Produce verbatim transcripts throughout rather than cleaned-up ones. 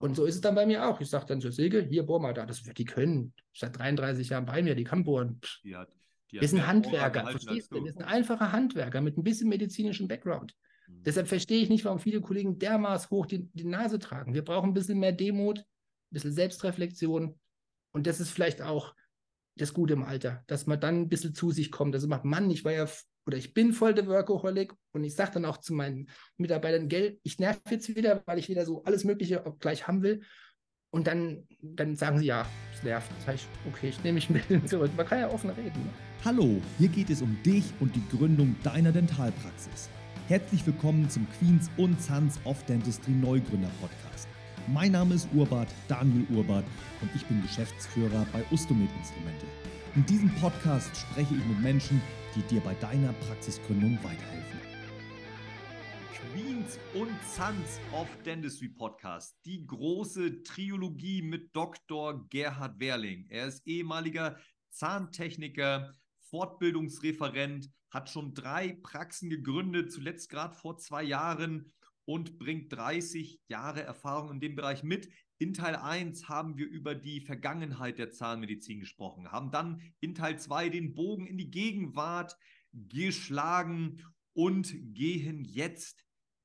Und so ist es dann bei mir auch. Ich sage dann zur Silke, hier, bohr mal da. Das wird die können. Seit dreiunddreißig Jahren bei mir, die kann bohren. Pff. Die hat, die Wir hat sind mehr Bohrer Handwerker, gehalten als verstehst du? Wir du. sind einfache Handwerker mit ein bisschen medizinischem Background. Mhm. Deshalb verstehe ich nicht, warum viele Kollegen dermaßen hoch die, die Nase tragen. Wir brauchen ein bisschen mehr Demut, ein bisschen Selbstreflexion. Und das ist vielleicht auch das Gute im Alter, dass man dann ein bisschen zu sich kommt. Also macht, Mann, ich war ja, oder ich bin voll der Workaholic und ich sage dann auch zu meinen Mitarbeitern, Gell, ich nerv jetzt wieder, weil ich wieder so alles Mögliche gleich haben will. Und dann, dann sagen sie, ja, es nervt. Das heißt, okay, ich nehme mich ein bisschen zurück. Man kann ja offen reden. Ne? Hallo, hier geht es um dich und die Gründung deiner Dentalpraxis. Herzlich willkommen zum Queens und Sons of Dentistry Neugründer Podcast. Mein Name ist Urbart, Daniel Urbart, und ich bin Geschäftsführer bei Ustomed Instrumente. In diesem Podcast spreche ich mit Menschen, die dir bei deiner Praxisgründung weiterhelfen. Queens und Sons of Dentistry Podcast. Die große Trilogie mit Doktor Gerhard Werling. Er ist ehemaliger Zahntechniker, Fortbildungsreferent, hat schon drei Praxen gegründet, zuletzt gerade vor zwei Jahren, und bringt dreißig Jahre Erfahrung in dem Bereich mit. In Teil eins haben wir über die Vergangenheit der Zahnmedizin gesprochen, haben dann in Teil zwei den Bogen in die Gegenwart geschlagen und gehen jetzt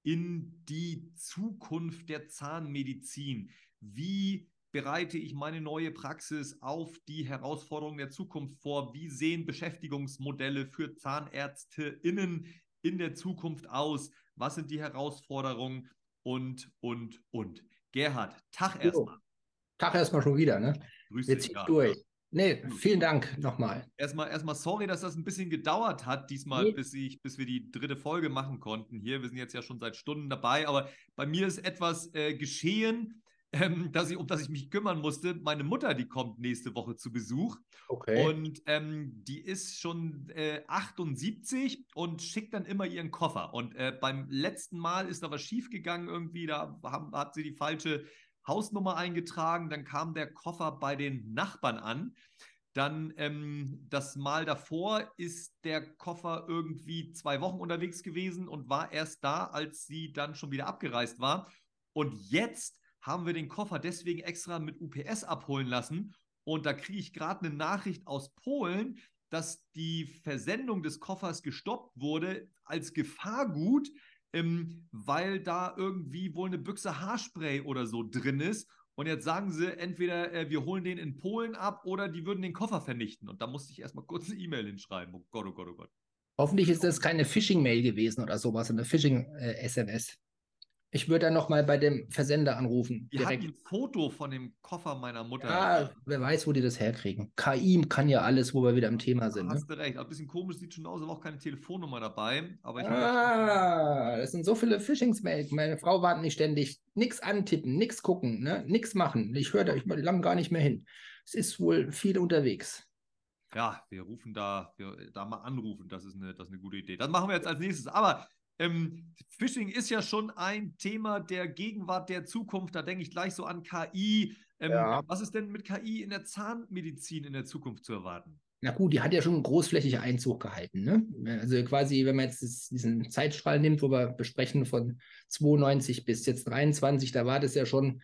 in die Zukunft der Zahnmedizin. Wie bereite ich meine neue Praxis auf die Herausforderungen der Zukunft vor? Wie sehen Beschäftigungsmodelle für ZahnärztInnen in der Zukunft aus? Was sind die Herausforderungen? Und, und, und. Gerhard, Tag erstmal. Tag erstmal schon wieder, ne? Grüß Wir dich. ziehen Ja. durch. Nee, vielen Dank nochmal. Erstmal, erstmal sorry, dass das ein bisschen gedauert hat, diesmal, Nee. bis ich, bis wir die dritte Folge machen konnten hier. Wir sind jetzt ja schon seit Stunden dabei, aber bei mir ist etwas äh, geschehen, ähm, dass ich, um das ich mich kümmern musste. Meine Mutter, die kommt nächste Woche zu Besuch. Okay. Und ähm, die ist schon äh, achtundsiebzig und schickt dann immer ihren Koffer. Und äh, beim letzten Mal ist da was schiefgegangen irgendwie. Da haben, hat sie die falsche Hausnummer eingetragen. Dann kam der Koffer bei den Nachbarn an. Dann ähm, das Mal davor ist der Koffer irgendwie zwei Wochen unterwegs gewesen und war erst da, als sie dann schon wieder abgereist war. Und jetzt haben wir den Koffer deswegen extra mit U P S abholen lassen. Und da kriege ich gerade eine Nachricht aus Polen, dass die Versendung des Koffers gestoppt wurde als Gefahrgut, ähm, weil da irgendwie wohl eine Büchse Haarspray oder so drin ist. Und jetzt sagen sie, entweder äh, wir holen den in Polen ab oder die würden den Koffer vernichten. Und da musste ich erstmal kurz eine E-Mail hinschreiben. Oh Gott, oh Gott, oh Gott. Hoffentlich ist das keine Phishing-Mail gewesen oder sowas, eine Phishing-S M S. Ich würde dann nochmal bei dem Versender anrufen. Die direkt. hatten ein Foto von dem Koffer meiner Mutter. Ja, wer weiß, wo die das herkriegen. K I kann ja alles, wo wir wieder im Thema sind. Da Ne? hast du recht. Ein bisschen komisch sieht schon aus, aber auch keine Telefonnummer dabei. Aber ich habe ja Ah, das sind so viele Phishing-Mails. Meine Frau wartet nicht ständig. Nix antippen, nix gucken, ne? Nix machen. Ich höre da ich lang gar nicht mehr hin. Es ist wohl viel unterwegs. Ja, wir rufen da, wir da mal anrufen. Das ist eine, das ist eine gute Idee. Das machen wir jetzt als nächstes. Aber ähm, Phishing ist ja schon ein Thema der Gegenwart, der Zukunft. Da denke ich gleich so an K I. Ähm, Ja. Was ist denn mit K I in der Zahnmedizin in der Zukunft zu erwarten? Na gut, die hat ja schon großflächig Einzug gehalten. Ne? Also quasi, wenn man jetzt das, diesen Zeitstrahl nimmt, wo wir besprechen von zweiundneunzig bis jetzt dreiundzwanzig, da war das ja schon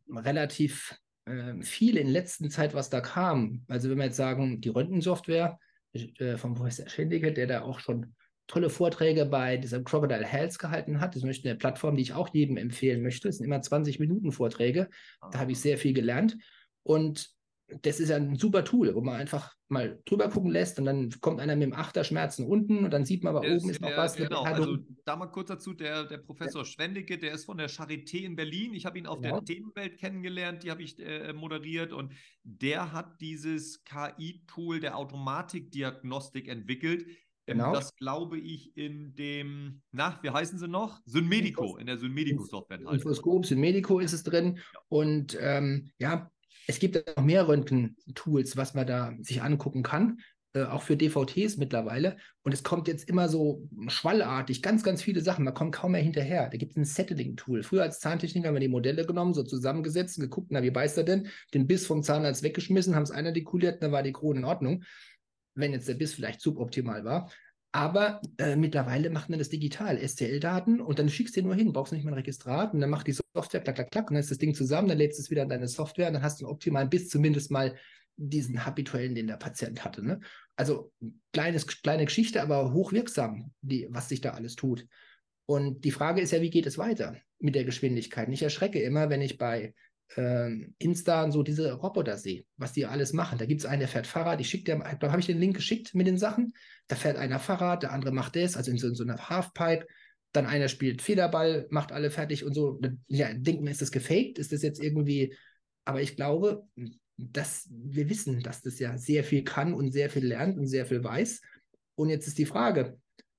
relativ äh, viel in letzter Zeit, was da kam. Also wenn wir jetzt sagen, die Röntgensoftware äh, vom Professor Schendige, der da auch schon tolle Vorträge bei dieser Crocodile Health gehalten hat. Das ist eine Plattform, die ich auch jedem empfehlen möchte. Das sind immer zwanzig Minuten Vorträge. Da habe ich sehr viel gelernt. Und das ist ja ein super Tool, wo man einfach mal drüber gucken lässt und dann kommt einer mit dem Achterschmerzen unten und dann sieht man, aber Der oben ist, ist noch der, was. genau, also da mal kurz dazu, der, der Professor Schwendicke, der ist von der Charité in Berlin. Ich habe ihn auf Genau. der Themenwelt kennengelernt, die habe ich äh, moderiert, und der hat dieses K I-Tool der Automatikdiagnostik entwickelt. Genau. Das glaube ich in dem, na, wie heißen sie noch? Synmedico, in der Synmedico-Software enthalten. Infoskop, Synmedico ist es drin. Ja. Und ähm, ja, es gibt noch mehr Röntgen-Tools, was man da sich angucken kann, äh, auch für D V Ts mittlerweile. Und es kommt jetzt immer so schwallartig, ganz, ganz viele Sachen. Man kommt kaum mehr hinterher. Da gibt es ein Settling-Tool. Früher als Zahntechniker haben wir die Modelle genommen, so zusammengesetzt und geguckt, na, wie beißt er denn? Den Biss vom Zahnarzt weggeschmissen, haben es einartikuliert, dann war die Krone in Ordnung. Wenn jetzt der Biss vielleicht suboptimal war. Aber äh, mittlerweile macht man das digital, S T L-Daten, und dann schickst du dir nur hin, brauchst nicht mal ein Registrat, und dann macht die Software klack, klack, klack, und dann ist das Ding zusammen, dann lädst du es wieder in deine Software, und dann hast du einen optimalen Biss, zumindest mal diesen habituellen, den der Patient hatte. Ne? Also kleines, kleine Geschichte, aber hochwirksam, die, was sich da alles tut. Und die Frage ist ja, wie geht es weiter mit der Geschwindigkeit? Und ich erschrecke immer, wenn ich bei ähm, Insta so diese Roboter sehe, was die alles machen. Da gibt es einen, der fährt Fahrrad. Ich schicke dir, da habe ich den Link geschickt mit den Sachen. Da fährt einer Fahrrad, der andere macht das, also in so, in so einer Halfpipe. Dann einer spielt Federball, macht alle fertig und so. Ja, denken wir, ist das gefaked? Ist das jetzt irgendwie... Aber ich glaube, dass wir wissen, dass das ja sehr viel kann und sehr viel lernt und sehr viel weiß. Und jetzt ist die Frage,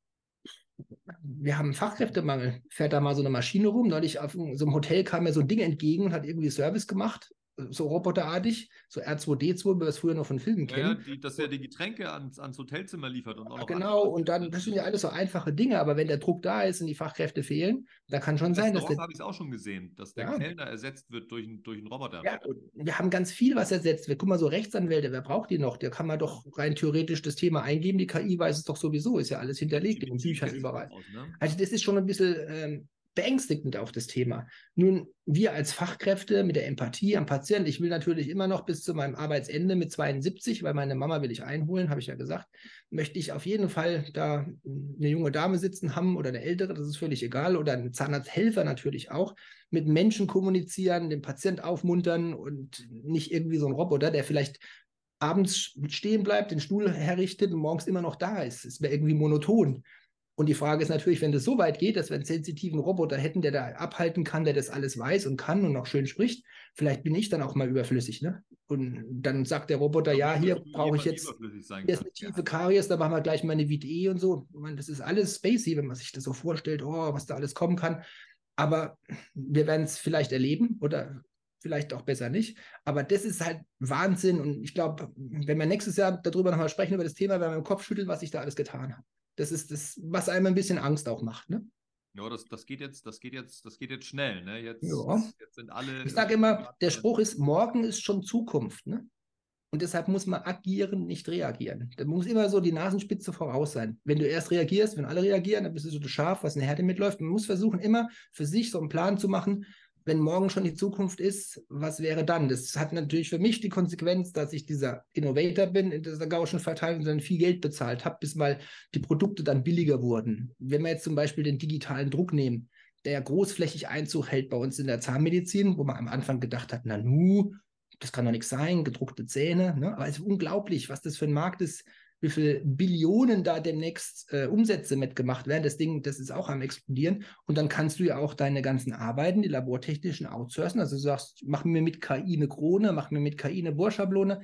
wir haben einen Fachkräftemangel. Fährt da mal so eine Maschine rum? Neulich auf so einem Hotel kam mir so ein Ding entgegen und hat irgendwie Service gemacht, so roboterartig, so R zwei D zwei, wie wir es früher noch von Filmen Ja, kennen. ja, die, dass er die Getränke ans, ans Hotelzimmer liefert und auch noch Genau, andere. und dann, das sind ja alles so einfache Dinge, aber wenn der Druck da ist und die Fachkräfte fehlen, da kann schon Im sein, dass Restaurant der, habe ich es auch schon gesehen, dass der ja, Kellner ersetzt wird durch, einen- durch einen Roboter. ja, und wir haben ganz viel, was ersetzt wird. Guck mal, so Rechtsanwälte, wer braucht die noch? Da kann man doch rein theoretisch das Thema eingeben. Die K I weiß es doch sowieso, ist ja alles hinterlegt in den Büchern überall. Aus, ne? Also das ist schon ein bisschen ähm, beängstigend auf das Thema. Nun, wir als Fachkräfte mit der Empathie am Patienten, ich will natürlich immer noch bis zu meinem Arbeitsende mit zweiundsiebzig, weil meine Mama will ich einholen, habe ich ja gesagt, möchte ich auf jeden Fall da eine junge Dame sitzen haben oder eine ältere, das ist völlig egal, oder einen Zahnarzthelfer natürlich auch, mit Menschen kommunizieren, den Patient aufmuntern und nicht irgendwie so ein Roboter, der vielleicht abends stehen bleibt, den Stuhl herrichtet und morgens immer noch da ist. Es wäre irgendwie monoton. Und die Frage ist natürlich, wenn das so weit geht, dass wir einen sensitiven Roboter hätten, der da abhalten kann, der das alles weiß und kann und auch schön spricht, vielleicht bin ich dann auch mal überflüssig. Ne? Und dann sagt der Roboter, ja, hier brauche ich jetzt, hier ist eine tiefe Karies, da machen wir gleich mal eine V T E und so. Ich meine, das ist alles spacey, wenn man sich das so vorstellt, oh, was da alles kommen kann. Aber wir werden es vielleicht erleben oder vielleicht auch besser nicht. Aber das ist halt Wahnsinn. Und ich glaube, wenn wir nächstes Jahr darüber nochmal sprechen, über das Thema, werden wir im Kopf schütteln, was ich da alles getan habe. Das ist das, was einem ein bisschen Angst auch macht, ne? Ja, das, das geht jetzt, das geht jetzt, das geht jetzt schnell, ne? Jetzt, Ja. jetzt sind alle. Ich sage immer, der Spruch ist, morgen ist schon Zukunft, ne? Und deshalb muss man agieren, nicht reagieren. Da muss immer so die Nasenspitze voraus sein. Wenn du erst reagierst, wenn alle reagieren, dann bist du so das Schaf, was in der Herde mitläuft. Man muss versuchen, immer für sich so einen Plan zu machen, wenn morgen schon die Zukunft ist, was wäre dann? Das hat natürlich für mich die Konsequenz, dass ich dieser Innovator bin in dieser Gaußschen Verteilung und dann viel Geld bezahlt habe, bis mal die Produkte dann billiger wurden. Wenn wir jetzt zum Beispiel den digitalen Druck nehmen, der ja großflächig Einzug hält bei uns in der Zahnmedizin, wo man am Anfang gedacht hat, na nu, das kann doch nichts sein, gedruckte Zähne. Ne? Aber es ist unglaublich, was das für ein Markt ist, wie viele Billionen da demnächst äh, Umsätze mitgemacht werden. Das Ding, das ist auch am explodieren. Und dann kannst du ja auch deine ganzen Arbeiten, die labortechnischen, outsourcen. Also du sagst, mach mir mit K I eine Krone, mach mir mit K I eine Bohrschablone.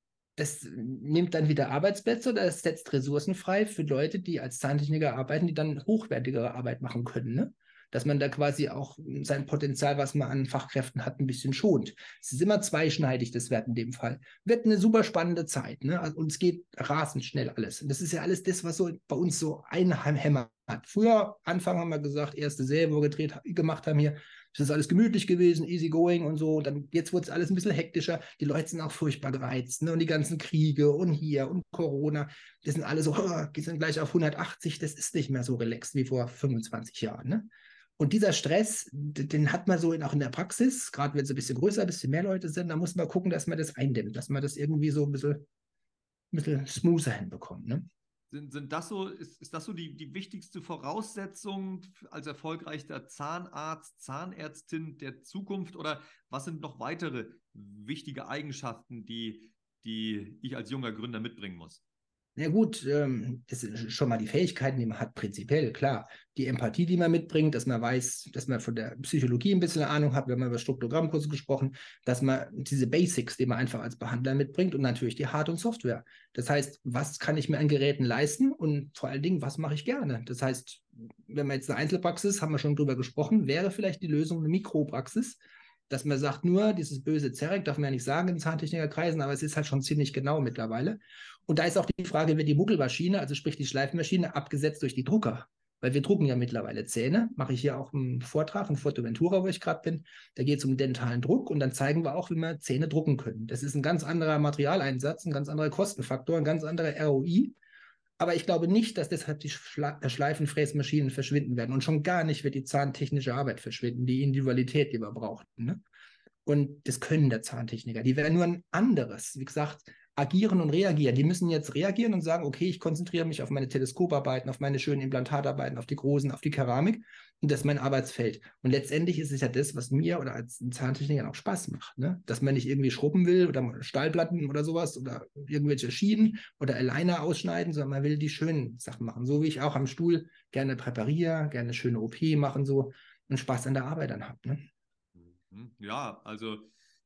Das nimmt dann wieder Arbeitsplätze oder es setzt Ressourcen frei für Leute, die als Zahntechniker arbeiten, die dann hochwertigere Arbeit machen können. Ne? Dass man da quasi auch sein Potenzial, was man an Fachkräften hat, ein bisschen schont. Es ist immer zweischneidig, das Wert in dem Fall. Wird eine super spannende Zeit, ne? Und es geht rasend schnell alles. Und das ist ja alles das, was so bei uns so einhämmert. Früher, Anfang haben wir gesagt, erste Serie, wo wir gedreht, gemacht haben hier, das ist alles gemütlich gewesen, easy going und so. Und dann, jetzt wurde es alles ein bisschen hektischer. Die Leute sind auch furchtbar gereizt, ne? Und die ganzen Kriege und hier und Corona, die sind alle so, oh, die sind gleich auf hundertachtzig. Das ist nicht mehr so relaxed wie vor fünfundzwanzig Jahren, ne? Und dieser Stress, den hat man so auch in der Praxis, gerade wenn es ein bisschen größer, ein bisschen mehr Leute sind, da muss man gucken, dass man das eindämmt, dass man das irgendwie so ein bisschen, ein bisschen smoother hinbekommt. Ne? Sind, sind das so, ist, ist das so die, die wichtigste Voraussetzung als erfolgreicher Zahnarzt, Zahnärztin der Zukunft? Oder was sind noch weitere wichtige Eigenschaften, die, die ich als junger Gründer mitbringen muss? Na gut, ähm, das sind schon mal die Fähigkeiten, die man hat, prinzipiell, klar. Die Empathie, die man mitbringt, dass man weiß, dass man von der Psychologie ein bisschen Ahnung hat, wir haben über Struktogrammkurse gesprochen, dass man diese Basics, die man einfach als Behandler mitbringt und natürlich die Hard- und Software. Das heißt, was kann ich mir an Geräten leisten und vor allen Dingen, was mache ich gerne? Das heißt, wenn man jetzt eine Einzelpraxis, haben wir schon drüber gesprochen, wäre vielleicht die Lösung eine Mikropraxis, dass man sagt, nur dieses böse Zerek, darf man ja nicht sagen in Zahntechnikerkreisen, aber es ist halt schon ziemlich genau mittlerweile. Und da ist auch die Frage, wird die Muckelmaschine, also sprich die Schleifmaschine, abgesetzt durch die Drucker? Weil wir drucken ja mittlerweile Zähne, mache ich hier auch einen Vortrag, in Fuerteventura, wo ich gerade bin, da geht es um dentalen Druck und dann zeigen wir auch, wie wir Zähne drucken können. Das ist ein ganz anderer Materialeinsatz, ein ganz anderer Kostenfaktor, ein ganz anderer R O I. Aber ich glaube nicht, dass deshalb die Schla Schleifenfräsmaschinen verschwinden werden. Und schon gar nicht wird die zahntechnische Arbeit verschwinden, die Individualität, die wir brauchen. Ne? Und das können der Zahntechniker. Die werden nur ein anderes, wie gesagt, agieren und reagieren. Die müssen jetzt reagieren und sagen, okay, ich konzentriere mich auf meine Teleskoparbeiten, auf meine schönen Implantatarbeiten, auf die großen, auf die Keramik. Und das ist mein Arbeitsfeld. Und letztendlich ist es ja das, was mir oder als Zahntechniker auch Spaß macht. Ne? Dass man nicht irgendwie schrubben will oder Stahlplatten oder sowas oder irgendwelche Schienen oder Aligner ausschneiden, sondern man will die schönen Sachen machen. So wie ich auch am Stuhl gerne präpariere, gerne schöne O P machen so und Spaß an der Arbeit dann habe. Ne? Ja, also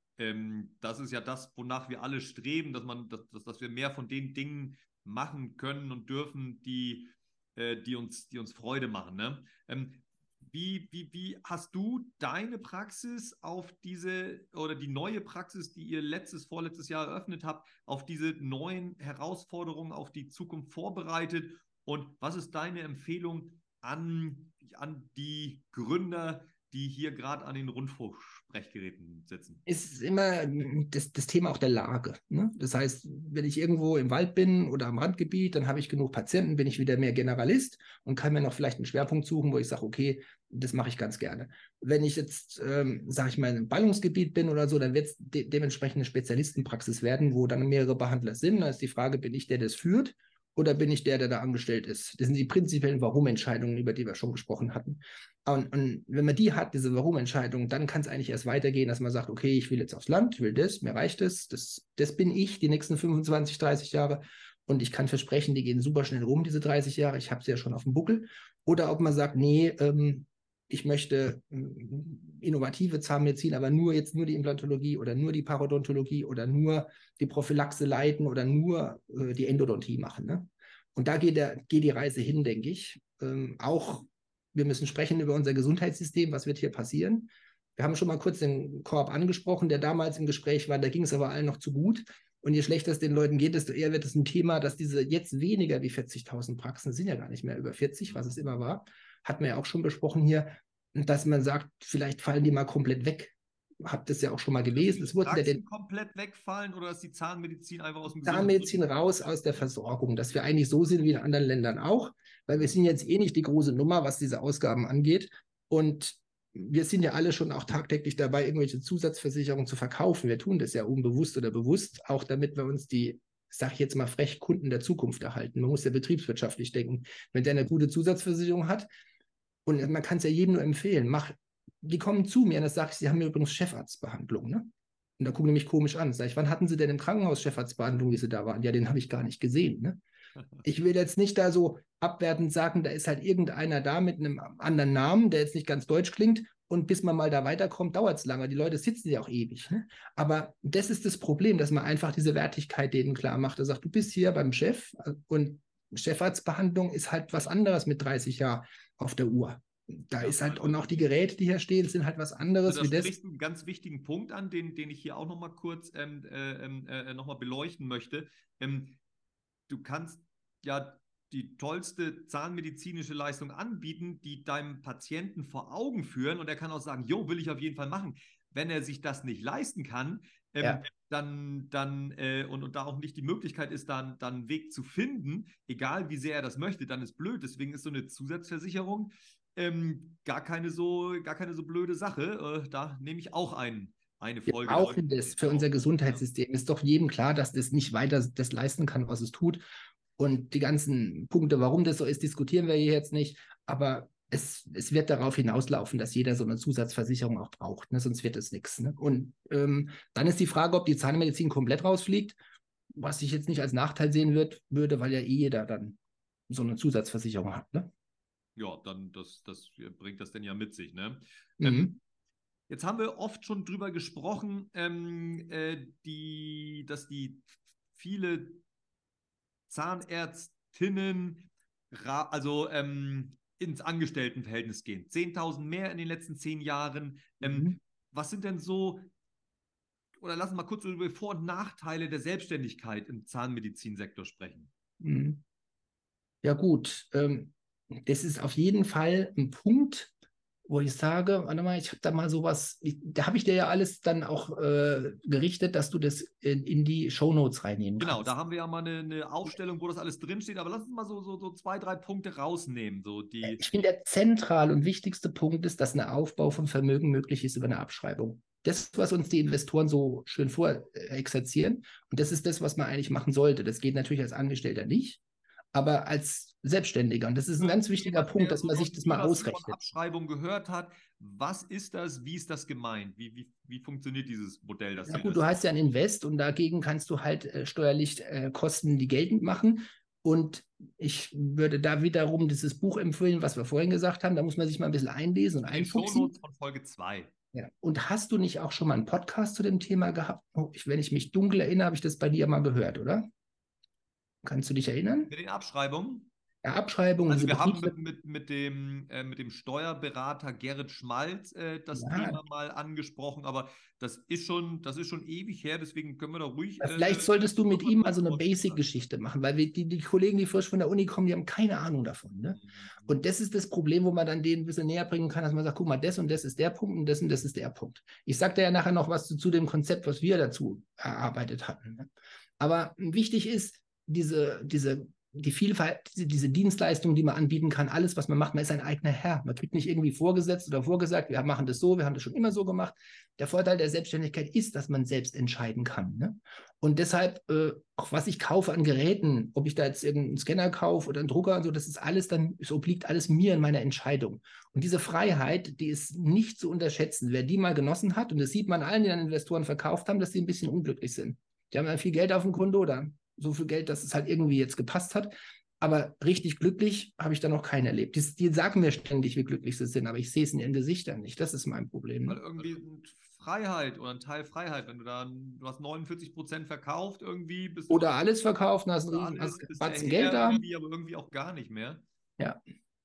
ähm, das ist ja das, wonach wir alle streben, dass man, dass, dass, dass wir mehr von den Dingen machen können und dürfen, die, äh, die uns, die uns Freude machen. Ne? Ähm, wie, wie, wie hast du deine Praxis auf diese oder die neue Praxis, die ihr letztes, vorletztes Jahr eröffnet habt, auf diese neuen Herausforderungen, auf die Zukunft vorbereitet? Und was ist deine Empfehlung an, an die Gründer, die hier gerade an den Rundfunksprechgeräten sitzen? Ist immer das, das Thema auch der Lage. Ne? Das heißt, wenn ich irgendwo im Wald bin oder am Randgebiet, dann habe ich genug Patienten, bin ich wieder mehr Generalist und kann mir noch vielleicht einen Schwerpunkt suchen, wo ich sage, okay, das mache ich ganz gerne. Wenn ich jetzt, ähm, sage ich mal, im Ballungsgebiet bin oder so, dann wird es de dementsprechend eine Spezialistenpraxis werden, wo dann mehrere Behandler sind. Da ist die Frage, bin ich der, der das führt? Oder bin ich der, der da angestellt ist? Das sind die prinzipiellen Warum-Entscheidungen, über die wir schon gesprochen hatten. Und, und wenn man die hat, diese Warum-Entscheidung, dann kann es eigentlich erst weitergehen, dass man sagt, okay, ich will jetzt aufs Land, ich will das, mir reicht das, das, das bin ich die nächsten fünfundzwanzig, dreißig Jahre und ich kann versprechen, die gehen super schnell rum, diese dreißig Jahre, ich habe sie ja schon auf dem Buckel. Oder ob man sagt, nee, ähm, ich möchte ähm, innovative Zahnmedizin, aber nur jetzt nur die Implantologie oder nur die Parodontologie oder nur die Prophylaxe leiten oder nur äh, die Endodontie machen. Ne? Und da geht, der, geht die Reise hin, denke ich. Ähm, auch wir müssen sprechen über unser Gesundheitssystem, was wird hier passieren. Wir haben schon mal kurz den Korb angesprochen, der damals im Gespräch war, da ging es aber allen noch zu gut. Und je schlechter es den Leuten geht, desto eher wird es ein Thema, dass diese jetzt weniger wie vierzigtausend Praxen, sind ja gar nicht mehr über vierzig, was es immer war, hatten wir ja auch schon besprochen hier, dass man sagt, vielleicht fallen die mal komplett weg. Habt das ja auch schon mal gelesen. Es wurde ja den komplett wegfallen oder ist die Zahnmedizin einfach aus dem Zahnmedizin raus aus der Versorgung, dass wir eigentlich so sind wie in anderen Ländern auch, weil wir sind jetzt eh nicht die große Nummer, was diese Ausgaben angeht. Und wir sind ja alle schon auch tagtäglich dabei, irgendwelche Zusatzversicherungen zu verkaufen. Wir tun das ja unbewusst oder bewusst, auch damit wir uns die, sag ich jetzt mal frech, Kunden der Zukunft erhalten. Man muss ja betriebswirtschaftlich denken. Wenn der eine gute Zusatzversicherung hat, und man kann es ja jedem nur empfehlen, mach, die kommen zu mir und das sage ich, sie haben mir übrigens Chefarztbehandlung, ne? Und da gucken die mich komisch an. Sag ich, wann hatten Sie denn im Krankenhaus Chefarztbehandlung, wie Sie da waren? Ja, den habe ich gar nicht gesehen. Ne? Ich will jetzt nicht da so abwertend sagen, da ist halt irgendeiner da mit einem anderen Namen, der jetzt nicht ganz deutsch klingt. Und bis man mal da weiterkommt, dauert es lange. Die Leute sitzen ja auch ewig. Ne? Aber das ist das Problem, dass man einfach diese Wertigkeit denen klar macht. Er sagt, du bist hier beim Chef und Chefarztbehandlung ist halt was anderes mit dreißig Jahren auf der Uhr. Da ja, ist halt, und auch die Geräte, die hier stehen, sind halt was anderes. Also da sprichst du einen ganz wichtigen Punkt an, den, den ich hier auch nochmal kurz ähm, äh, äh, noch mal beleuchten möchte. Ähm, du kannst ja die tollste zahnmedizinische Leistung anbieten, die deinem Patienten vor Augen führen und er kann auch sagen, jo, will ich auf jeden Fall machen. Wenn er sich das nicht leisten kann, ähm, ja. dann, dann äh, und, und da auch nicht die Möglichkeit ist, dann, dann einen Weg zu finden, egal wie sehr er das möchte, dann ist blöd. Deswegen ist so eine Zusatzversicherung Ähm, gar keine so, gar keine so blöde Sache. Äh, da nehme ich auch ein, eine Folge. Wir brauchen das für unser Gesundheitssystem. Ist doch jedem klar, dass das nicht weiter das leisten kann, was es tut. Und die ganzen Punkte, warum das so ist, diskutieren wir hier jetzt nicht. Aber es, es wird darauf hinauslaufen, dass jeder so eine Zusatzversicherung auch braucht. Ne? Sonst wird es nichts. Ne? Und ähm, dann ist die Frage, ob die Zahnmedizin komplett rausfliegt, was ich jetzt nicht als Nachteil sehen wird, würde, weil ja eh jeder dann so eine Zusatzversicherung hat. Ne? Ja, dann das, das bringt das denn ja mit sich, ne? Mhm. Ähm, jetzt haben wir oft schon drüber gesprochen, ähm, äh, die, dass die viele Zahnärztinnen also ähm, ins Angestelltenverhältnis gehen. zehntausend mehr in den letzten zehn Jahren. Ähm, mhm. Was sind denn so, oder lassen wir mal kurz über Vor- und Nachteile der Selbstständigkeit im Zahnmedizinsektor sprechen? Mhm. Ja gut, ähm, das ist auf jeden Fall ein Punkt, wo ich sage, warte mal, ich habe da mal sowas, ich, da habe ich dir ja alles dann auch äh, gerichtet, dass du das in, in die Shownotes reinnehmen Genau, kannst. da haben wir ja mal eine, eine Aufstellung, wo das alles drinsteht, aber lass uns mal so, so, so zwei, drei Punkte rausnehmen. So die Ich finde, der zentrale und wichtigste Punkt ist, dass ein Aufbau von Vermögen möglich ist über eine Abschreibung. Das, was uns die Investoren so schön vorexerzieren, und das ist das, was man eigentlich machen sollte. Das geht natürlich als Angestellter nicht, aber als Selbstständiger. Und das ist ein ganz wichtiger jemand, Punkt, der dass so man noch sich das nie mal was von ausrechnet. Abschreibung gehört hat, was ist das? Wie ist das gemeint? Wie, wie, wie funktioniert dieses Modell? Das Na wir gut, das du hast ja ein Invest und dagegen kannst du halt äh, steuerlich äh, Kosten, die geltend machen. Und ich würde da wiederum dieses Buch empfehlen, was wir vorhin gesagt haben. Da muss man sich mal ein bisschen einlesen und in den einfuchsen. Shownotes von Folge zwei. Ja. Und hast du nicht auch schon mal einen Podcast zu dem Thema gehabt? Oh, ich, wenn ich mich dunkel erinnere, habe ich das bei dir mal gehört, oder? Kannst du dich erinnern? Mit den Abschreibungen? Ja, Abschreibung, Also diese wir haben Betriebs... mit, mit, mit, dem, äh, mit dem Steuerberater Gerrit Schmalz äh, das Ja, Thema mal angesprochen, aber das ist schon, das ist schon ewig her, deswegen können wir da ruhig äh, vielleicht solltest du mit mal ihm kurz also eine drüber sprechen. Basic-Geschichte machen, weil wir, die, die Kollegen, die frisch von der Uni kommen, die haben keine Ahnung davon. Ne? Und das ist das Problem, wo man dann denen ein bisschen näher bringen kann, dass man sagt, guck mal, das und das ist der Punkt und das und das ist der Punkt. Ich sage dir ja nachher noch was zu, zu dem Konzept, was wir dazu erarbeitet hatten. Ne? Aber wichtig ist, diese, diese die Vielfalt, diese, diese Dienstleistung, die man anbieten kann, alles, was man macht, man ist ein eigener Herr. Man kriegt nicht irgendwie vorgesetzt oder vorgesagt, wir machen das so, wir haben das schon immer so gemacht. Der Vorteil der Selbstständigkeit ist, dass man selbst entscheiden kann. Ne? Und deshalb, äh, auch was ich kaufe an Geräten, ob ich da jetzt irgendeinen Scanner kaufe oder einen Drucker und so, das ist alles dann, es obliegt alles mir in meiner Entscheidung. Und diese Freiheit, die ist nicht zu unterschätzen. Wer die mal genossen hat, und das sieht man allen, die dann Investoren verkauft haben, dass sie ein bisschen unglücklich sind. Die haben dann viel Geld auf dem Konto oder so viel Geld, dass es halt irgendwie jetzt gepasst hat. Aber richtig glücklich habe ich da noch keinen erlebt. Die, die sagen mir ständig, wie glücklich sie sind, aber ich sehe es in ihren Gesichtern nicht. Das ist mein Problem. Weil Ne? irgendwie Freiheit oder ein Teil Freiheit, wenn du da, du hast neunundvierzig Prozent verkauft irgendwie, bist du Oder alles verkauft, hast einen riesen alles, bist der Batzen Herr Geld da. irgendwie, aber irgendwie auch gar nicht mehr. Ja.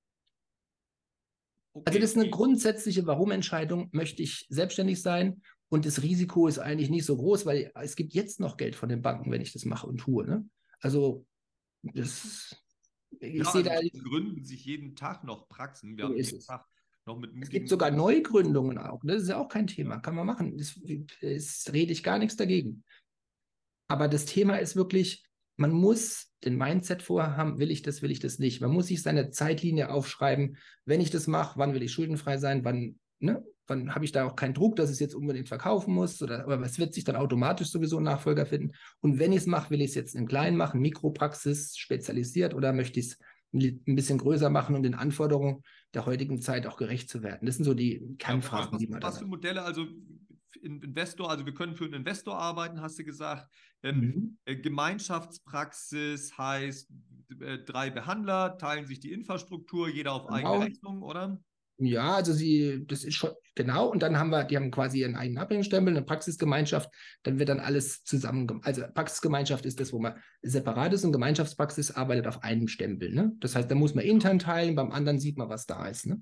Okay. Also das ist eine grundsätzliche Warum-Entscheidung. Möchte ich selbstständig sein? Und das Risiko ist eigentlich nicht so groß, weil es gibt jetzt noch Geld von den Banken, wenn ich das mache und tue. Ne? Also das, ich ja, sehe also da... es gründen sich jeden Tag noch Praxen. Wir So haben ist jeden es. Tag noch mit Es gibt mutigen... sogar Neugründungen auch. Ne? Das ist ja auch kein Thema. Kann man machen. Das, das rede ich gar nichts dagegen. Aber das Thema ist wirklich, man muss den Mindset vorher haben, will ich das, will ich das nicht. Man muss sich seine Zeitlinie aufschreiben. Wenn ich das mache, wann will ich schuldenfrei sein? Wann, ne? Wann habe ich da auch keinen Druck, dass ich es jetzt unbedingt verkaufen muss? Oder, aber es wird sich dann automatisch sowieso einen Nachfolger finden. Und wenn ich es mache, will ich es jetzt in klein machen, Mikropraxis, spezialisiert, oder möchte ich es ein bisschen größer machen, um den Anforderungen der heutigen Zeit auch gerecht zu werden. Das sind so die Kernphrasen, ja, was, die man da was für Modelle, also Investor, also wir können für einen Investor arbeiten, hast du gesagt. Ähm, mhm. äh, Gemeinschaftspraxis heißt, äh, drei Behandler teilen sich die Infrastruktur, jeder auf Genau. eigene Rechnung, oder? Ja, also sie, das ist schon, genau, und dann haben wir, die haben quasi ihren eigenen Abhängigstempel, eine Praxisgemeinschaft, dann wird dann alles zusammen, also Praxisgemeinschaft ist das, wo man separat ist, und Gemeinschaftspraxis arbeitet auf einem Stempel, ne? Das heißt, da muss man intern teilen, beim anderen sieht man, was da ist, ne?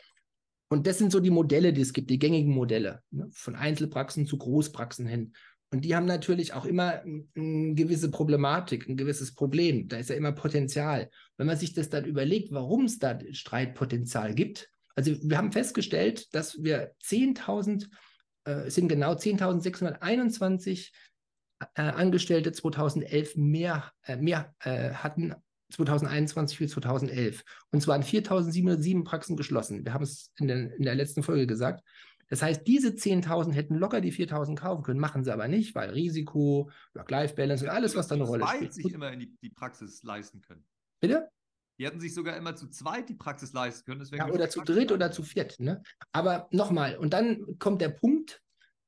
Und das sind so die Modelle, die es gibt, die gängigen Modelle, ne? Von Einzelpraxen zu Großpraxen hin. Und die haben natürlich auch immer eine gewisse Problematik, ein gewisses Problem. Da ist ja immer Potenzial. Wenn man sich das dann überlegt, warum es da Streitpotenzial gibt. Also wir haben festgestellt, dass wir zehntausend, äh, es sind genau zehntausendsechshunderteinundzwanzig äh, Angestellte zweitausendelf mehr, äh, mehr äh, hatten zweitausendeinundzwanzig für zweitausendelf. Und zwar an viertausendsiebenhundertsieben Praxen geschlossen. Wir haben es in, den, in der letzten Folge gesagt. Das heißt, diese zehntausend hätten locker die viertausend kaufen können, machen sie aber nicht, weil Risiko, Work-Life-Balance und alles, was da eine Rolle spielt. sich immer in die, die Praxis leisten können. Bitte? Die hätten sich sogar immer zu zweit die Praxis leisten können. Ja, oder zu dritt oder zu viert. Ne? Aber nochmal, und dann kommt der Punkt,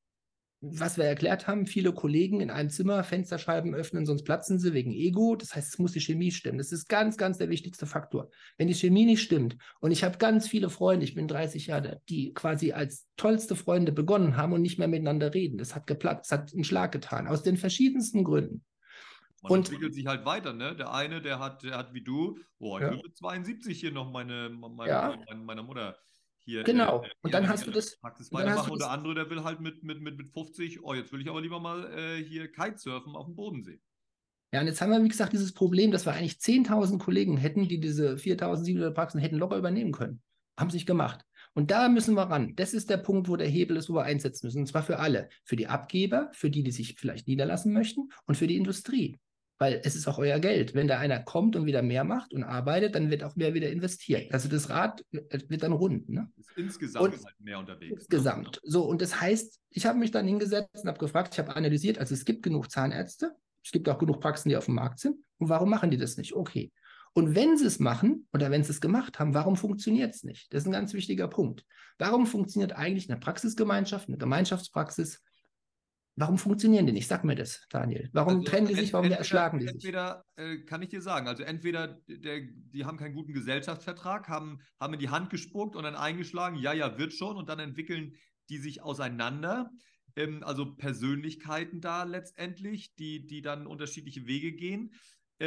was wir erklärt haben, viele Kollegen in einem Zimmer Fensterscheiben öffnen, sonst platzen sie wegen Ego. Das heißt, es muss die Chemie stimmen. Das ist ganz, ganz der wichtigste Faktor. Wenn die Chemie nicht stimmt, und ich habe ganz viele Freunde, ich bin dreißig Jahre, die quasi als tollste Freunde begonnen haben und nicht mehr miteinander reden. Das hat geplatzt, das hat einen Schlag getan, aus den verschiedensten Gründen. Man und entwickelt sich halt weiter, ne? Der eine, der hat, der hat wie du, oh, ich ja. will mit zweiundsiebzig hier noch meine, meine, ja. meine, meiner Mutter hier. Genau. Äh, und dann hast du das. Praxis und dann hast weitermachen. du Und das, der andere, der will halt mit, mit, mit, mit fünfzig, oh, jetzt will ich aber lieber mal äh, hier Kitesurfen auf dem Bodensee. Ja, und jetzt haben wir, wie gesagt, dieses Problem, dass wir eigentlich zehntausend Kollegen hätten, die diese viertausendsiebenhundert Praxen hätten locker übernehmen können. Haben es nicht gemacht. Und da müssen wir ran. Das ist der Punkt, wo der Hebel ist, wo wir einsetzen müssen. Und zwar für alle. Für die Abgeber, für die, die sich vielleicht niederlassen möchten und für die Industrie. Weil es ist auch euer Geld. Wenn da einer kommt und wieder mehr macht und arbeitet, dann wird auch mehr wieder investiert. Also das Rad wird dann rund. Ne? Ist insgesamt und halt mehr unterwegs. Insgesamt. Ne? So, und das heißt, ich habe mich dann hingesetzt und habe gefragt, ich habe analysiert, also es gibt genug Zahnärzte, es gibt auch genug Praxen, die auf dem Markt sind. Und warum machen die das nicht? Okay. Und wenn sie es machen oder wenn sie es gemacht haben, warum funktioniert es nicht? Das ist ein ganz wichtiger Punkt. Warum funktioniert eigentlich eine Praxisgemeinschaft, eine Gemeinschaftspraxis? Warum funktionieren die nicht? Sag mir das, Daniel. Warum also trennen die sich? Warum entweder, erschlagen die sich? Entweder, äh, kann ich dir sagen, also entweder der, die haben keinen guten Gesellschaftsvertrag, haben, haben in die Hand gespuckt und dann eingeschlagen, ja, ja, wird schon, und dann entwickeln die sich auseinander. Ähm, also Persönlichkeiten da letztendlich, die, die dann unterschiedliche Wege gehen.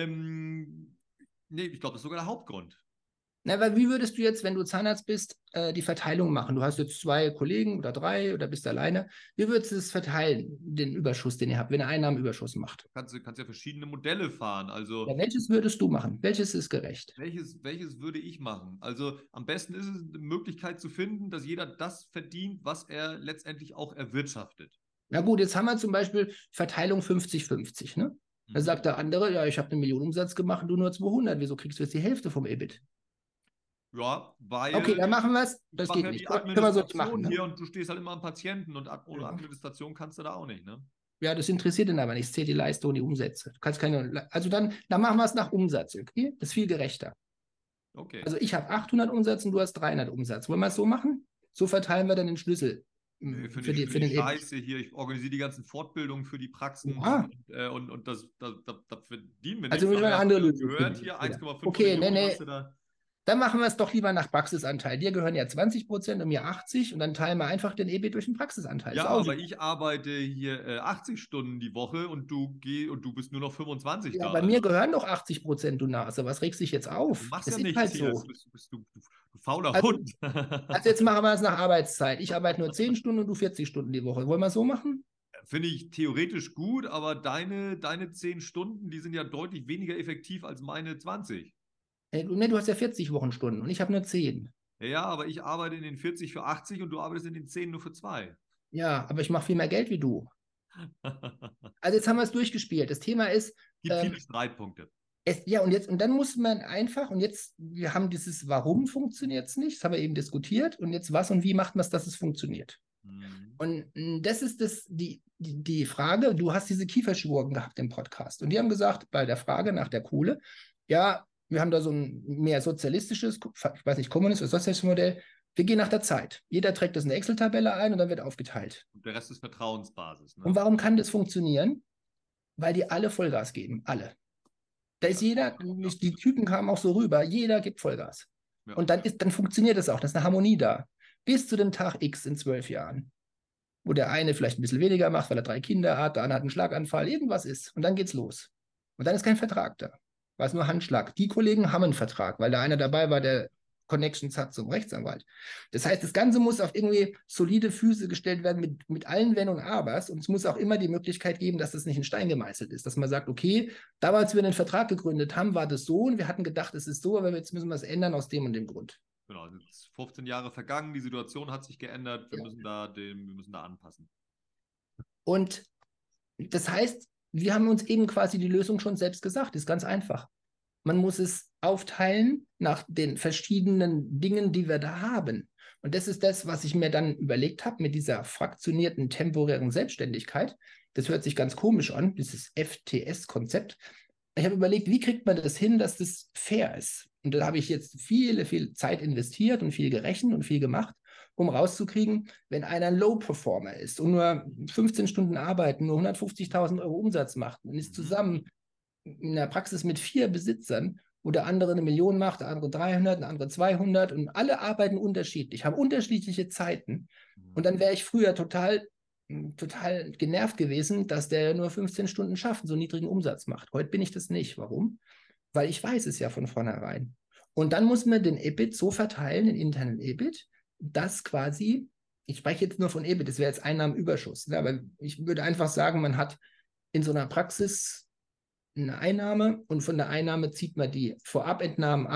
Ähm, nee, ich glaube, das ist sogar der Hauptgrund. Na, weil wie würdest du jetzt, wenn du Zahnarzt bist, äh, die Verteilung machen? Du hast jetzt zwei Kollegen oder drei oder bist alleine. Wie würdest du es verteilen, den Überschuss, den ihr habt, wenn ihr Einnahmenübeschuss macht? Kannst du kannst ja verschiedene Modelle fahren. Also Ja, welches würdest du machen? Welches ist gerecht? welches, welches würde ich machen? Also am besten ist es, eine Möglichkeit zu finden, dass jeder das verdient, was er letztendlich auch erwirtschaftet. Na gut, jetzt haben wir zum Beispiel Verteilung fünfzig fünfzig. Ne? Da Mhm. sagt der andere, ja, ich habe eine Million Umsatz gemacht und du nur zweihundert. Wieso kriegst du jetzt die Hälfte vom E B I T? Ja, weil Okay, dann machen wir es. ich Das mache geht ja nicht. die Können wir so nicht Administration machen. Ne? hier und du stehst halt immer am Patienten und ad ohne Ja. Administration kannst du da auch nicht, ne? Ja, das interessiert ihn aber nicht. Es zählt die Leistung und die Umsätze. Du kannst keine, also dann, dann machen wir es nach Umsatz, okay? Das ist viel gerechter. Okay. Also ich habe achthundert Umsatz und du hast dreihundert Umsatz. Wollen wir es so machen? So verteilen wir dann den Schlüssel Nee, mm, finde für, ich, die, find für den ich E B I T. scheiße hier. Ich organisiere die ganzen Fortbildungen für die Praxen Ja. und, äh, und, und das, das, das, das verdienen wir Also nicht. müssen wir eine Aber andere das Lösung gehört finden. hier Ja. eins Komma fünf Okay, nee, Millionen nee. hast du da. Dann machen wir es doch lieber nach Praxisanteil. Dir gehören ja zwanzig Prozent und mir achtzig und dann teilen wir einfach den E B I T durch den Praxisanteil. Ja, Ist auch aber super. ich arbeite hier äh, achtzig Stunden die Woche und du geh, und du bist nur noch fünfundzwanzig Ja, da. bei Also, mir gehören doch achtzig Prozent, du Nase. Was regst dich jetzt du auf? machst Es ja ist nichts halt hier. so. Du, bist, bist, du, du, du fauler Also, Hund. also jetzt machen wir es nach Arbeitszeit. Ich arbeite nur zehn Stunden und du vierzig Stunden die Woche. Wollen wir es so machen? Finde ich theoretisch gut, aber deine, deine zehn Stunden, die sind ja deutlich weniger effektiv als meine zwanzig. Hey, du, nee, du hast ja vierzig Wochenstunden und ich habe nur zehn. Ja, aber ich arbeite in den vierzig für achtzig und du arbeitest in den zehn nur für zwei. Ja, aber ich mache viel mehr Geld wie du. Also jetzt haben wir es durchgespielt. Das Thema ist, Gibt ähm, viele Streitpunkte. es, ja, und jetzt, und dann muss man einfach, und jetzt, wir haben dieses Warum funktioniert es nicht, das haben wir eben diskutiert, und jetzt was und wie macht man es, dass es funktioniert? Mhm. Und mh, das ist das, die, die, die Frage, du hast diese Kieferchirurgen gehabt im Podcast, und die haben gesagt, bei der Frage nach der Kohle, ja, wir haben da so ein mehr sozialistisches, ich weiß nicht, kommunistisches oder sozialistisches Modell, wir gehen nach der Zeit. Jeder trägt das in eine Excel-Tabelle ein und dann wird aufgeteilt. Und der Rest ist Vertrauensbasis. Ne? Und warum kann das funktionieren? Weil die alle Vollgas geben, alle. Da ist jeder, die Typen kamen auch so rüber, jeder gibt Vollgas. Ja. Und dann, ist, dann funktioniert es auch, da ist eine Harmonie da. Bis zu dem Tag X in zwölf Jahren, wo der eine vielleicht ein bisschen weniger macht, weil er drei Kinder hat, der andere hat einen Schlaganfall, irgendwas ist. Und dann geht's los. Und dann ist kein Vertrag da. War es nur Handschlag. Die Kollegen haben einen Vertrag, weil da einer dabei war, der Connections hat zum Rechtsanwalt. Das heißt, das Ganze muss auf irgendwie solide Füße gestellt werden mit, mit allen Wenn und Abers. Und es muss auch immer die Möglichkeit geben, dass das nicht in Stein gemeißelt ist. Dass man sagt, okay, damals, als wir den Vertrag gegründet haben, war das so und wir hatten gedacht, es ist so, aber jetzt müssen wir es ändern aus dem und dem Grund. Genau, es sind fünfzehn Jahre vergangen, die Situation hat sich geändert, wir, Ja. müssen, da den, wir müssen da anpassen. Und das heißt, wir haben uns eben quasi die Lösung schon selbst gesagt. Das ist ganz einfach. Man muss es aufteilen nach den verschiedenen Dingen, die wir da haben. Und das ist das, was ich mir dann überlegt habe mit dieser fraktionierten temporären Selbstständigkeit. Das hört sich ganz komisch an, dieses F T S-Konzept. Ich habe überlegt, wie kriegt man das hin, dass das fair ist? Und da habe ich jetzt viele, viel Zeit investiert und viel gerechnet und viel gemacht, um rauszukriegen, wenn einer ein Low-Performer ist und nur fünfzehn Stunden arbeiten, nur hundertfünfzigtausend Euro Umsatz macht und ist Mhm. zusammen in der Praxis mit vier Besitzern, wo der andere eine Million macht, der andere dreihundert, der andere zweihundert und alle arbeiten unterschiedlich, haben unterschiedliche Zeiten. Und dann wäre ich früher total, total genervt gewesen, dass der nur fünfzehn Stunden schafft und so einen niedrigen Umsatz macht. Heute bin ich das nicht. Warum? Weil ich weiß es ja von vornherein. Und dann muss man den E B I T so verteilen, den internen E B I T, dass quasi, ich spreche jetzt nur von E B I T, das wäre jetzt Einnahmenüberschuss, ne? Aber ich würde einfach sagen, man hat in so einer Praxis eine Einnahme und von der Einnahme zieht man die Vorabentnahmen ab,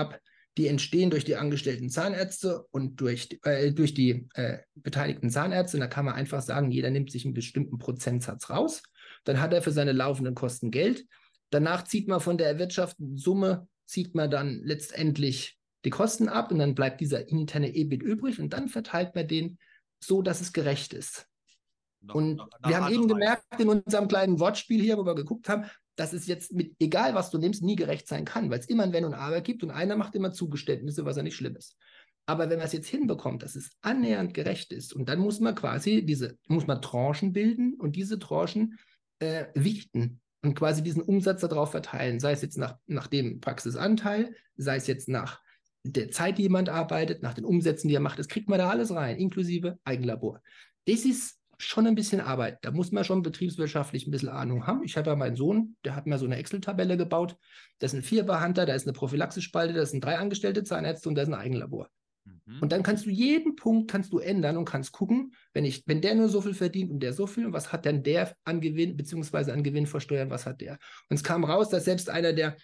Die entstehen durch die angestellten Zahnärzte und durch, äh, durch die äh, beteiligten Zahnärzte. Und da kann man einfach sagen, jeder nimmt sich einen bestimmten Prozentsatz raus. Dann hat er für seine laufenden Kosten Geld. Danach zieht man von der erwirtschafteten Summe, zieht man dann letztendlich die Kosten ab und dann bleibt dieser interne E B I T übrig und dann verteilt man den so, dass es gerecht ist. Noch, und noch, wir haben eben gemerkt in unserem kleinen Wortspiel hier, wo wir geguckt haben, dass es jetzt mit, egal was du nimmst, nie gerecht sein kann, weil es immer ein Wenn und Aber gibt und einer macht immer Zugeständnisse, was ja nicht schlimm ist. Aber wenn man es jetzt hinbekommt, dass es annähernd gerecht ist und dann muss man quasi diese, muss man Tranchen bilden und diese Tranchen äh, wichten und quasi diesen Umsatz darauf verteilen, sei es jetzt nach, nach dem Praxisanteil, sei es jetzt nach der Zeit, die jemand arbeitet, nach den Umsätzen, die er macht, das kriegt man da alles rein, inklusive Eigenlabor. Das ist schon ein bisschen Arbeit. Da muss man schon betriebswirtschaftlich ein bisschen Ahnung haben. Ich habe ja meinen Sohn, der hat mir so eine Excel-Tabelle gebaut. Das ist ein Vierbehandler, da ist eine Prophylaxespalte, da sind drei angestellte Zahnärzte und da ist ein Eigenlabor. Mhm. Und dann kannst du jeden Punkt kannst du ändern und kannst gucken, wenn, ich, wenn der nur so viel verdient und der so viel, und was hat denn der an Gewinn, beziehungsweise an Gewinn versteuern, was hat der? Und es kam raus, dass selbst einer, der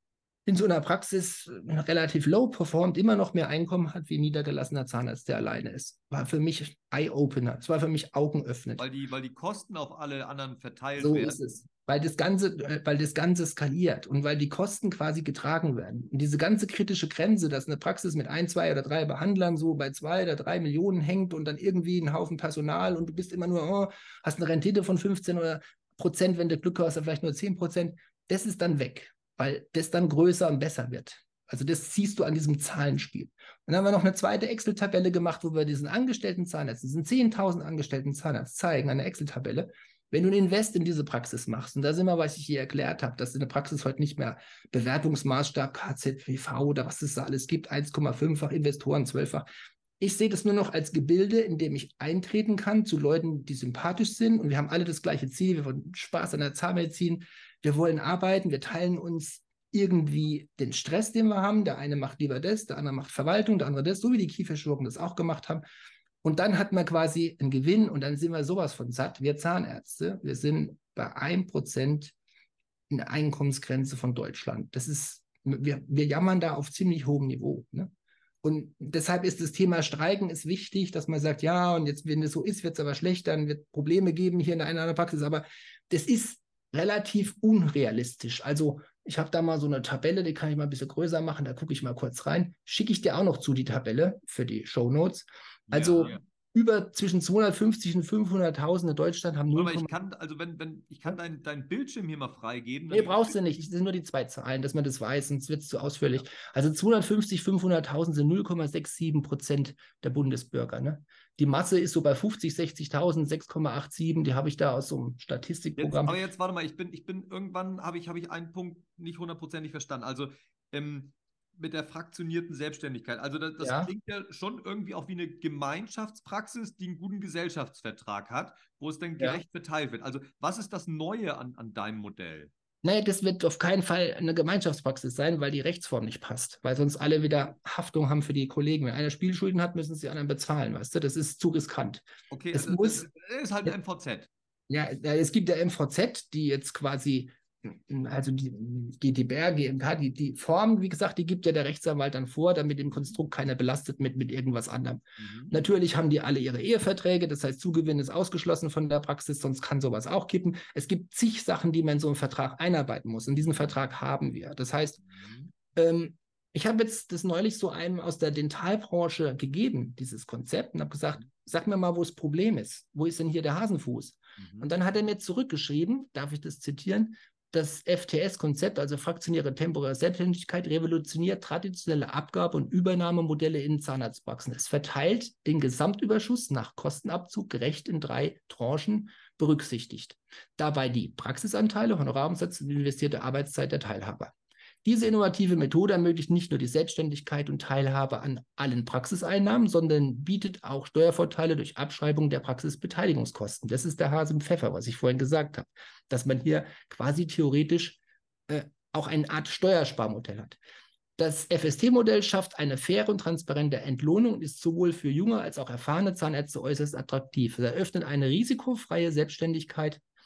in so einer Praxis relativ low performt, immer noch mehr Einkommen hat wie ein niedergelassener Zahnarzt, der alleine ist. War für mich Eye-Opener. Es war für mich augenöffnend. Weil die, weil die Kosten auf alle anderen verteilt so werden. So ist es. Weil das, Ganze, weil das Ganze skaliert und weil die Kosten quasi getragen werden. Und diese ganze kritische Grenze, dass eine Praxis mit ein, zwei oder drei Behandlern so bei zwei oder drei Millionen hängt und dann irgendwie einen Haufen Personal und du bist immer nur, oh, hast eine Rendite von fünfzehn oder Prozent, wenn du Glück hast, oder vielleicht nur zehn Prozent. Das ist dann weg, weil das dann größer und besser wird. Also das siehst du an diesem Zahlenspiel. Und dann haben wir noch eine zweite Excel-Tabelle gemacht, wo wir diesen angestellten Zahnarzt, diesen zehntausend angestellten Zahnarzt zeigen, eine Excel-Tabelle. Wenn du ein Invest in diese Praxis machst, und da sind wir, was ich hier erklärt habe, dass eine Praxis heute nicht mehr Bewertungsmaßstab K Z W V oder was es da alles gibt, eins Komma fünffach Investoren, zwölffach. Ich sehe das nur noch als Gebilde, in dem ich eintreten kann zu Leuten, die sympathisch sind und wir haben alle das gleiche Ziel, wir wollen Spaß an der Zahnmedizin, wir wollen arbeiten, wir teilen uns irgendwie den Stress, den wir haben. Der eine macht lieber das, der andere macht Verwaltung, der andere das, so wie die Kieferchirurgen das auch gemacht haben. Und dann hat man quasi einen Gewinn und dann sind wir sowas von satt. Wir Zahnärzte, wir sind bei ein Prozent in der Einkommensgrenze von Deutschland. Das ist, wir, wir jammern da auf ziemlich hohem Niveau. Ne? Und deshalb ist das Thema Streiken ist wichtig, dass man sagt, ja, und jetzt, wenn es so ist, wird es aber schlechter, dann wird es Probleme geben hier in einer anderen Praxis. Aber das ist relativ unrealistisch. Also ich habe da mal so eine Tabelle, die kann ich mal ein bisschen größer machen, da gucke ich mal kurz rein. Schicke ich dir auch noch zu, die Tabelle für die Shownotes. Also ja, ja. über zwischen zweihundertfünfzig und fünfhunderttausend in Deutschland haben null. Ich kann, also wenn, wenn, ich kann deinen dein Bildschirm hier mal freigeben. Nee, brauchst du nicht. Das sind nur die zwei Zahlen, dass man das weiß, sonst wird es zu ausführlich. Also zweihundertfünfzig, fünfhunderttausend sind null Komma siebenundsechzig Prozent der Bundesbürger. Ne? Die Masse ist so bei fünfzig, sechzigtausend, sechs Komma siebenundachtzig. Die habe ich da aus so einem Statistikprogramm. Jetzt, aber jetzt warte mal, ich bin, ich bin irgendwann, habe ich, hab ich einen Punkt nicht hundertprozentig verstanden. Also, ähm, mit der fraktionierten Selbstständigkeit. Also das, das ja. klingt ja schon irgendwie auch wie eine Gemeinschaftspraxis, die einen guten Gesellschaftsvertrag hat, wo es dann gerecht ja. verteilt wird. Also was ist das Neue an, an deinem Modell? Naja, das wird auf keinen Fall eine Gemeinschaftspraxis sein, weil die Rechtsform nicht passt, weil sonst alle wieder Haftung haben für die Kollegen. Wenn einer Spielschulden hat, müssen sie anderen bezahlen, weißt du? Das ist zu riskant. Okay, es also muss, das ist halt ein M V Z. Ja, es gibt ja M V Z, die jetzt quasi also die, die, die B R GmbH, die, die Form, wie gesagt, die gibt ja der Rechtsanwalt dann vor, damit im Konstrukt keiner belastet mit, mit irgendwas anderem. Mhm. Natürlich haben die alle ihre Eheverträge, das heißt, Zugewinn ist ausgeschlossen von der Praxis, sonst kann sowas auch kippen. Es gibt zig Sachen, die man in so einen Vertrag einarbeiten muss und diesen Vertrag haben wir. Das heißt, mhm. ähm, ich habe jetzt das neulich so einem aus der Dentalbranche gegeben, dieses Konzept, und habe gesagt, sag mir mal, wo das Problem ist. Wo ist denn hier der Hasenfuß? Mhm. Und dann hat er mir zurückgeschrieben, darf ich das zitieren, das F T S-Konzept, also fraktionäre temporäre Selbstständigkeit, revolutioniert traditionelle Abgabe- und Übernahmemodelle in Zahnarztpraxen. Es verteilt den Gesamtüberschuss nach Kostenabzug gerecht in drei Tranchen berücksichtigt. Dabei die Praxisanteile, Honorarumsatz und investierte Arbeitszeit der Teilhaber. Diese innovative Methode ermöglicht nicht nur die Selbstständigkeit und Teilhabe an allen Praxiseinnahmen, sondern bietet auch Steuervorteile durch Abschreibung der Praxisbeteiligungskosten. Das ist der Hase im Pfeffer, was ich vorhin gesagt habe, dass man hier quasi theoretisch äh, auch eine Art Steuersparmodell hat. Das F S T-Modell schafft eine faire und transparente Entlohnung und ist sowohl für junge als auch erfahrene Zahnärzte äußerst attraktiv. Es eröffnet eine risikofreie Selbstständigkeit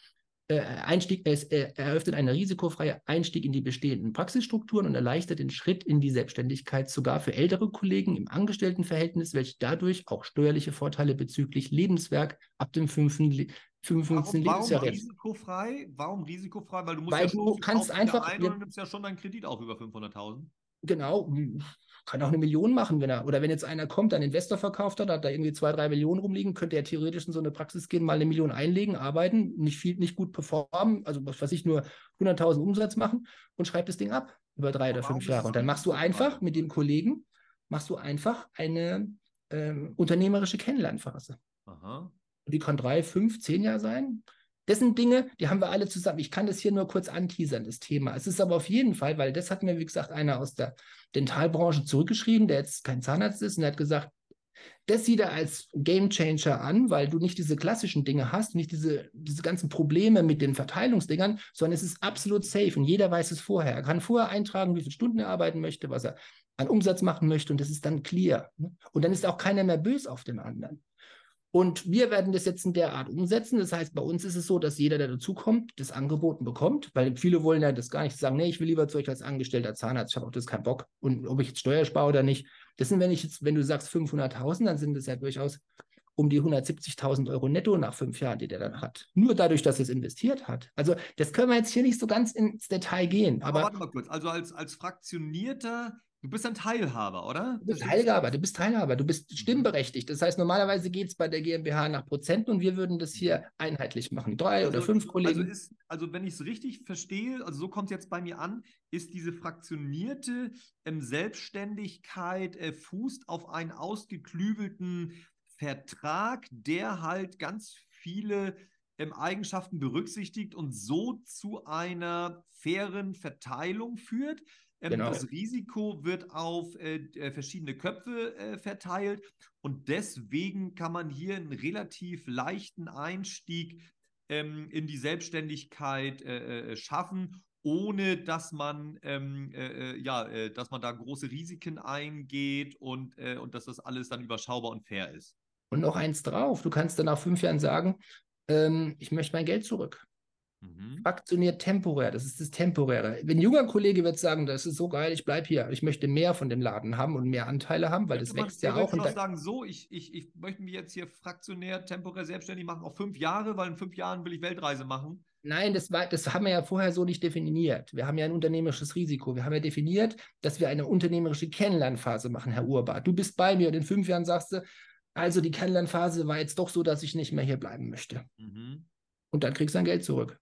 äh, Einstieg, es äh, eröffnet einen risikofreien Einstieg in die bestehenden Praxisstrukturen und erleichtert den Schritt in die Selbstständigkeit sogar für ältere Kollegen im Angestelltenverhältnis, welche dadurch auch steuerliche Vorteile bezüglich Lebenswerk ab dem fünften fünfundfünfzigsten Warum, warum Lebensjahr. risikofrei? Warum risikofrei? Weil du musst Weil ja schon, du du kannst kaufst wieder einfach, ein ja, und du nimmst ja schon deinen Kredit auf über fünfhunderttausend. genau, kann auch eine Million machen, wenn er, oder wenn jetzt einer kommt, ein Investor verkauft hat, hat da irgendwie zwei, drei Millionen rumliegen, könnte er theoretisch in so eine Praxis gehen, mal eine Million einlegen, arbeiten, nicht viel, nicht gut performen, also was weiß ich, nur hunderttausend Umsatz machen und schreibt das Ding ab über drei Aber oder fünf warum ist Jahre. es Und dann machst du risikofrei? einfach mit dem Kollegen, machst du einfach eine ähm, unternehmerische Kennenlernphase. Aha. Die kann drei, fünf, zehn Jahre sein. Das sind Dinge, die haben wir alle zusammen. Ich kann das hier nur kurz anteasern, das Thema. Es ist aber auf jeden Fall, weil das hat mir, wie gesagt, einer aus der Dentalbranche zurückgeschrieben, der jetzt kein Zahnarzt ist, und der hat gesagt, das sieht er als Gamechanger an, weil du nicht diese klassischen Dinge hast, nicht diese, diese ganzen Probleme mit den Verteilungsdingern, sondern es ist absolut safe und jeder weiß es vorher. Er kann vorher eintragen, wie viele Stunden er arbeiten möchte, was er an Umsatz machen möchte und das ist dann clear. Und dann ist auch keiner mehr böse auf den anderen. Und wir werden das jetzt in der Art umsetzen. Das heißt, bei uns ist es so, dass jeder, der dazukommt, das angeboten bekommt, weil viele wollen ja das gar nicht sagen, nee, ich will lieber zu euch als angestellter Zahnarzt, ich habe auch das keinen Bock. Und ob ich jetzt Steuer spare oder nicht, das sind, wenn ich jetzt, wenn du sagst fünfhunderttausend, dann sind das ja durchaus um die hundertsiebzigtausend Euro netto nach fünf Jahren, die der dann hat. Nur dadurch, dass er es investiert hat. Also das können wir jetzt hier nicht so ganz ins Detail gehen. Aber, Aber warte mal kurz, also als, als fraktionierter, du bist ein Teilhaber, oder? du bist Verstehe ich Teilhaber, das? du bist Teilhaber, du bist Mhm. stimmberechtigt. Das heißt, normalerweise geht es bei der GmbH nach Prozenten und wir würden das hier Mhm. einheitlich machen. Drei Also, oder fünf also, Kollegen. ist, also wenn ich es richtig verstehe, also so kommt es jetzt bei mir an, ist diese fraktionierte ähm, Selbstständigkeit äh, fußt auf einen ausgeklügelten Vertrag, der halt ganz viele ähm, Eigenschaften berücksichtigt und so zu einer fairen Verteilung führt. Ähm, Genau. das Risiko wird auf äh, verschiedene Köpfe äh, verteilt und deswegen kann man hier einen relativ leichten Einstieg ähm, in die Selbstständigkeit äh, äh, schaffen, ohne dass man ähm, äh, ja, äh, dass man da große Risiken eingeht und, äh, und dass das alles dann überschaubar und fair ist. Und noch eins drauf. Du kannst dann nach fünf Jahren sagen, ähm, ich möchte mein Geld zurück. Mhm. Fraktioniert temporär, das ist das Temporäre. Wenn ein junger Kollege wird sagen, das ist so geil, ich bleibe hier, ich möchte mehr von dem Laden haben und mehr Anteile haben, weil Könnte das man wächst ja auch. theoretisch Und auch da, sagen, so, ich, ich, ich möchte mich jetzt hier fraktionär, temporär selbstständig machen auf fünf Jahre, weil in fünf Jahren will ich Weltreise machen. nein, das, war, das haben wir ja vorher so nicht definiert. Wir haben ja ein unternehmerisches Risiko. Wir haben ja definiert, dass wir eine unternehmerische Kennenlernphase machen, Herr Urbart. Du bist bei mir und in fünf Jahren sagst du, also die Kennenlernphase war jetzt doch so, dass ich nicht mehr hier bleiben möchte. Mhm. Und dann kriegst du dein Geld zurück.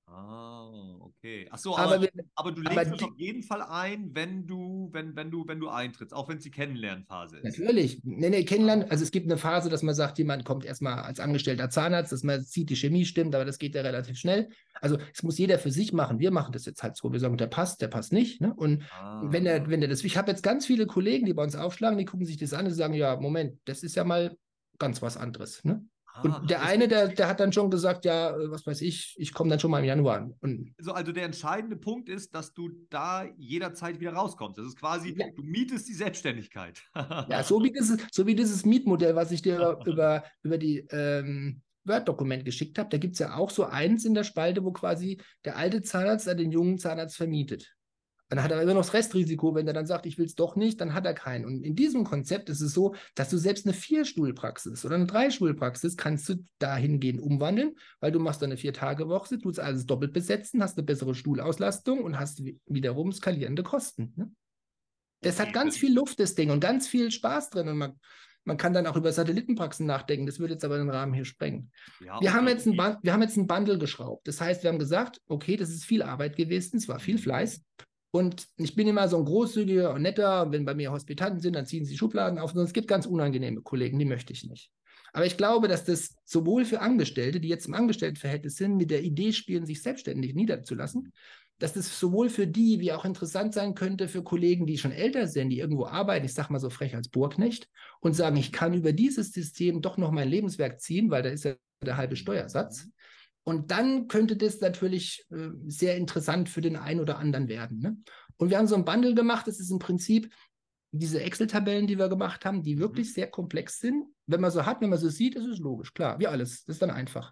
Ah, okay. Ach so, Aber, aber, wir, aber du aber legst es die, auf jeden Fall ein, wenn du, wenn, wenn du, wenn du eintrittst, auch wenn es die Kennenlernphase ist. natürlich. Nee, nee, Ah, kennenlernen. Also es gibt eine Phase, dass man sagt, jemand kommt erstmal als angestellter Zahnarzt, dass man sieht, die Chemie stimmt, aber das geht ja relativ schnell. Also es muss jeder für sich machen. Wir machen das jetzt halt so. Wir sagen, der passt, der passt nicht. Ne? Und wenn ah, der, wenn der das, ich habe jetzt ganz viele Kollegen, die bei uns aufschlagen, die gucken sich das an und sagen, ja, Moment, das ist ja mal ganz was anderes. Ne? ah. Und der Das, eine, der, der hat dann schon gesagt, ja, was weiß ich, ich komme dann schon mal im Januar an. Und also, also der entscheidende Punkt ist, dass du da jederzeit wieder rauskommst. Das ist quasi, ja, du mietest die Selbstständigkeit. ja, so wie dieses, so wie dieses Mietmodell, was ich dir über, über, über die ähm, Word-Dokument geschickt habe, da gibt es ja auch so eins in der Spalte, wo quasi der alte Zahnarzt an den jungen Zahnarzt vermietet. Dann hat er immer noch das Restrisiko, wenn er dann sagt, ich will es doch nicht, dann hat er keinen. Und in diesem Konzept ist es so, dass du selbst eine Vierstuhlpraxis oder eine Dreistuhlpraxis kannst du dahingehend umwandeln, weil du machst dann eine Vier-Tage-Woche, tust alles doppelt besetzen, hast eine bessere Stuhlauslastung und hast wiederum skalierende Kosten. Ne? Das hat Okay, ganz viel Luft, das Ding, und ganz viel Spaß drin. Und man, man kann dann auch über Satellitenpraxen nachdenken. Das würde jetzt aber den Rahmen hier sprengen. ja, Wir, haben okay, jetzt ein okay. wir haben jetzt ein Bundle geschraubt. Das heißt, wir haben gesagt, okay, das ist viel Arbeit gewesen, es war viel Fleiß. Und ich bin immer so ein großzügiger und netter. Wenn bei mir Hospitanten sind, dann ziehen sie Schubladen auf. Und es gibt ganz unangenehme Kollegen, die möchte ich nicht. Aber ich glaube, dass das sowohl für Angestellte, die jetzt im Angestelltenverhältnis sind, mit der Idee spielen, sich selbstständig niederzulassen, dass das sowohl für die wie auch interessant sein könnte für Kollegen, die schon älter sind, die irgendwo arbeiten, ich sage mal so frech als Bohrknecht, und sagen, ich kann über dieses System doch noch mein Lebenswerk ziehen, weil da ist ja der halbe Steuersatz. Und dann könnte das natürlich äh, sehr interessant für den einen oder anderen werden. Ne? Und wir haben so ein Bundle gemacht, das ist im Prinzip diese Excel-Tabellen, die wir gemacht haben, die wirklich sehr komplex sind. Wenn man so hat, wenn man so sieht, ist es logisch, klar, wie alles, das ist dann einfach.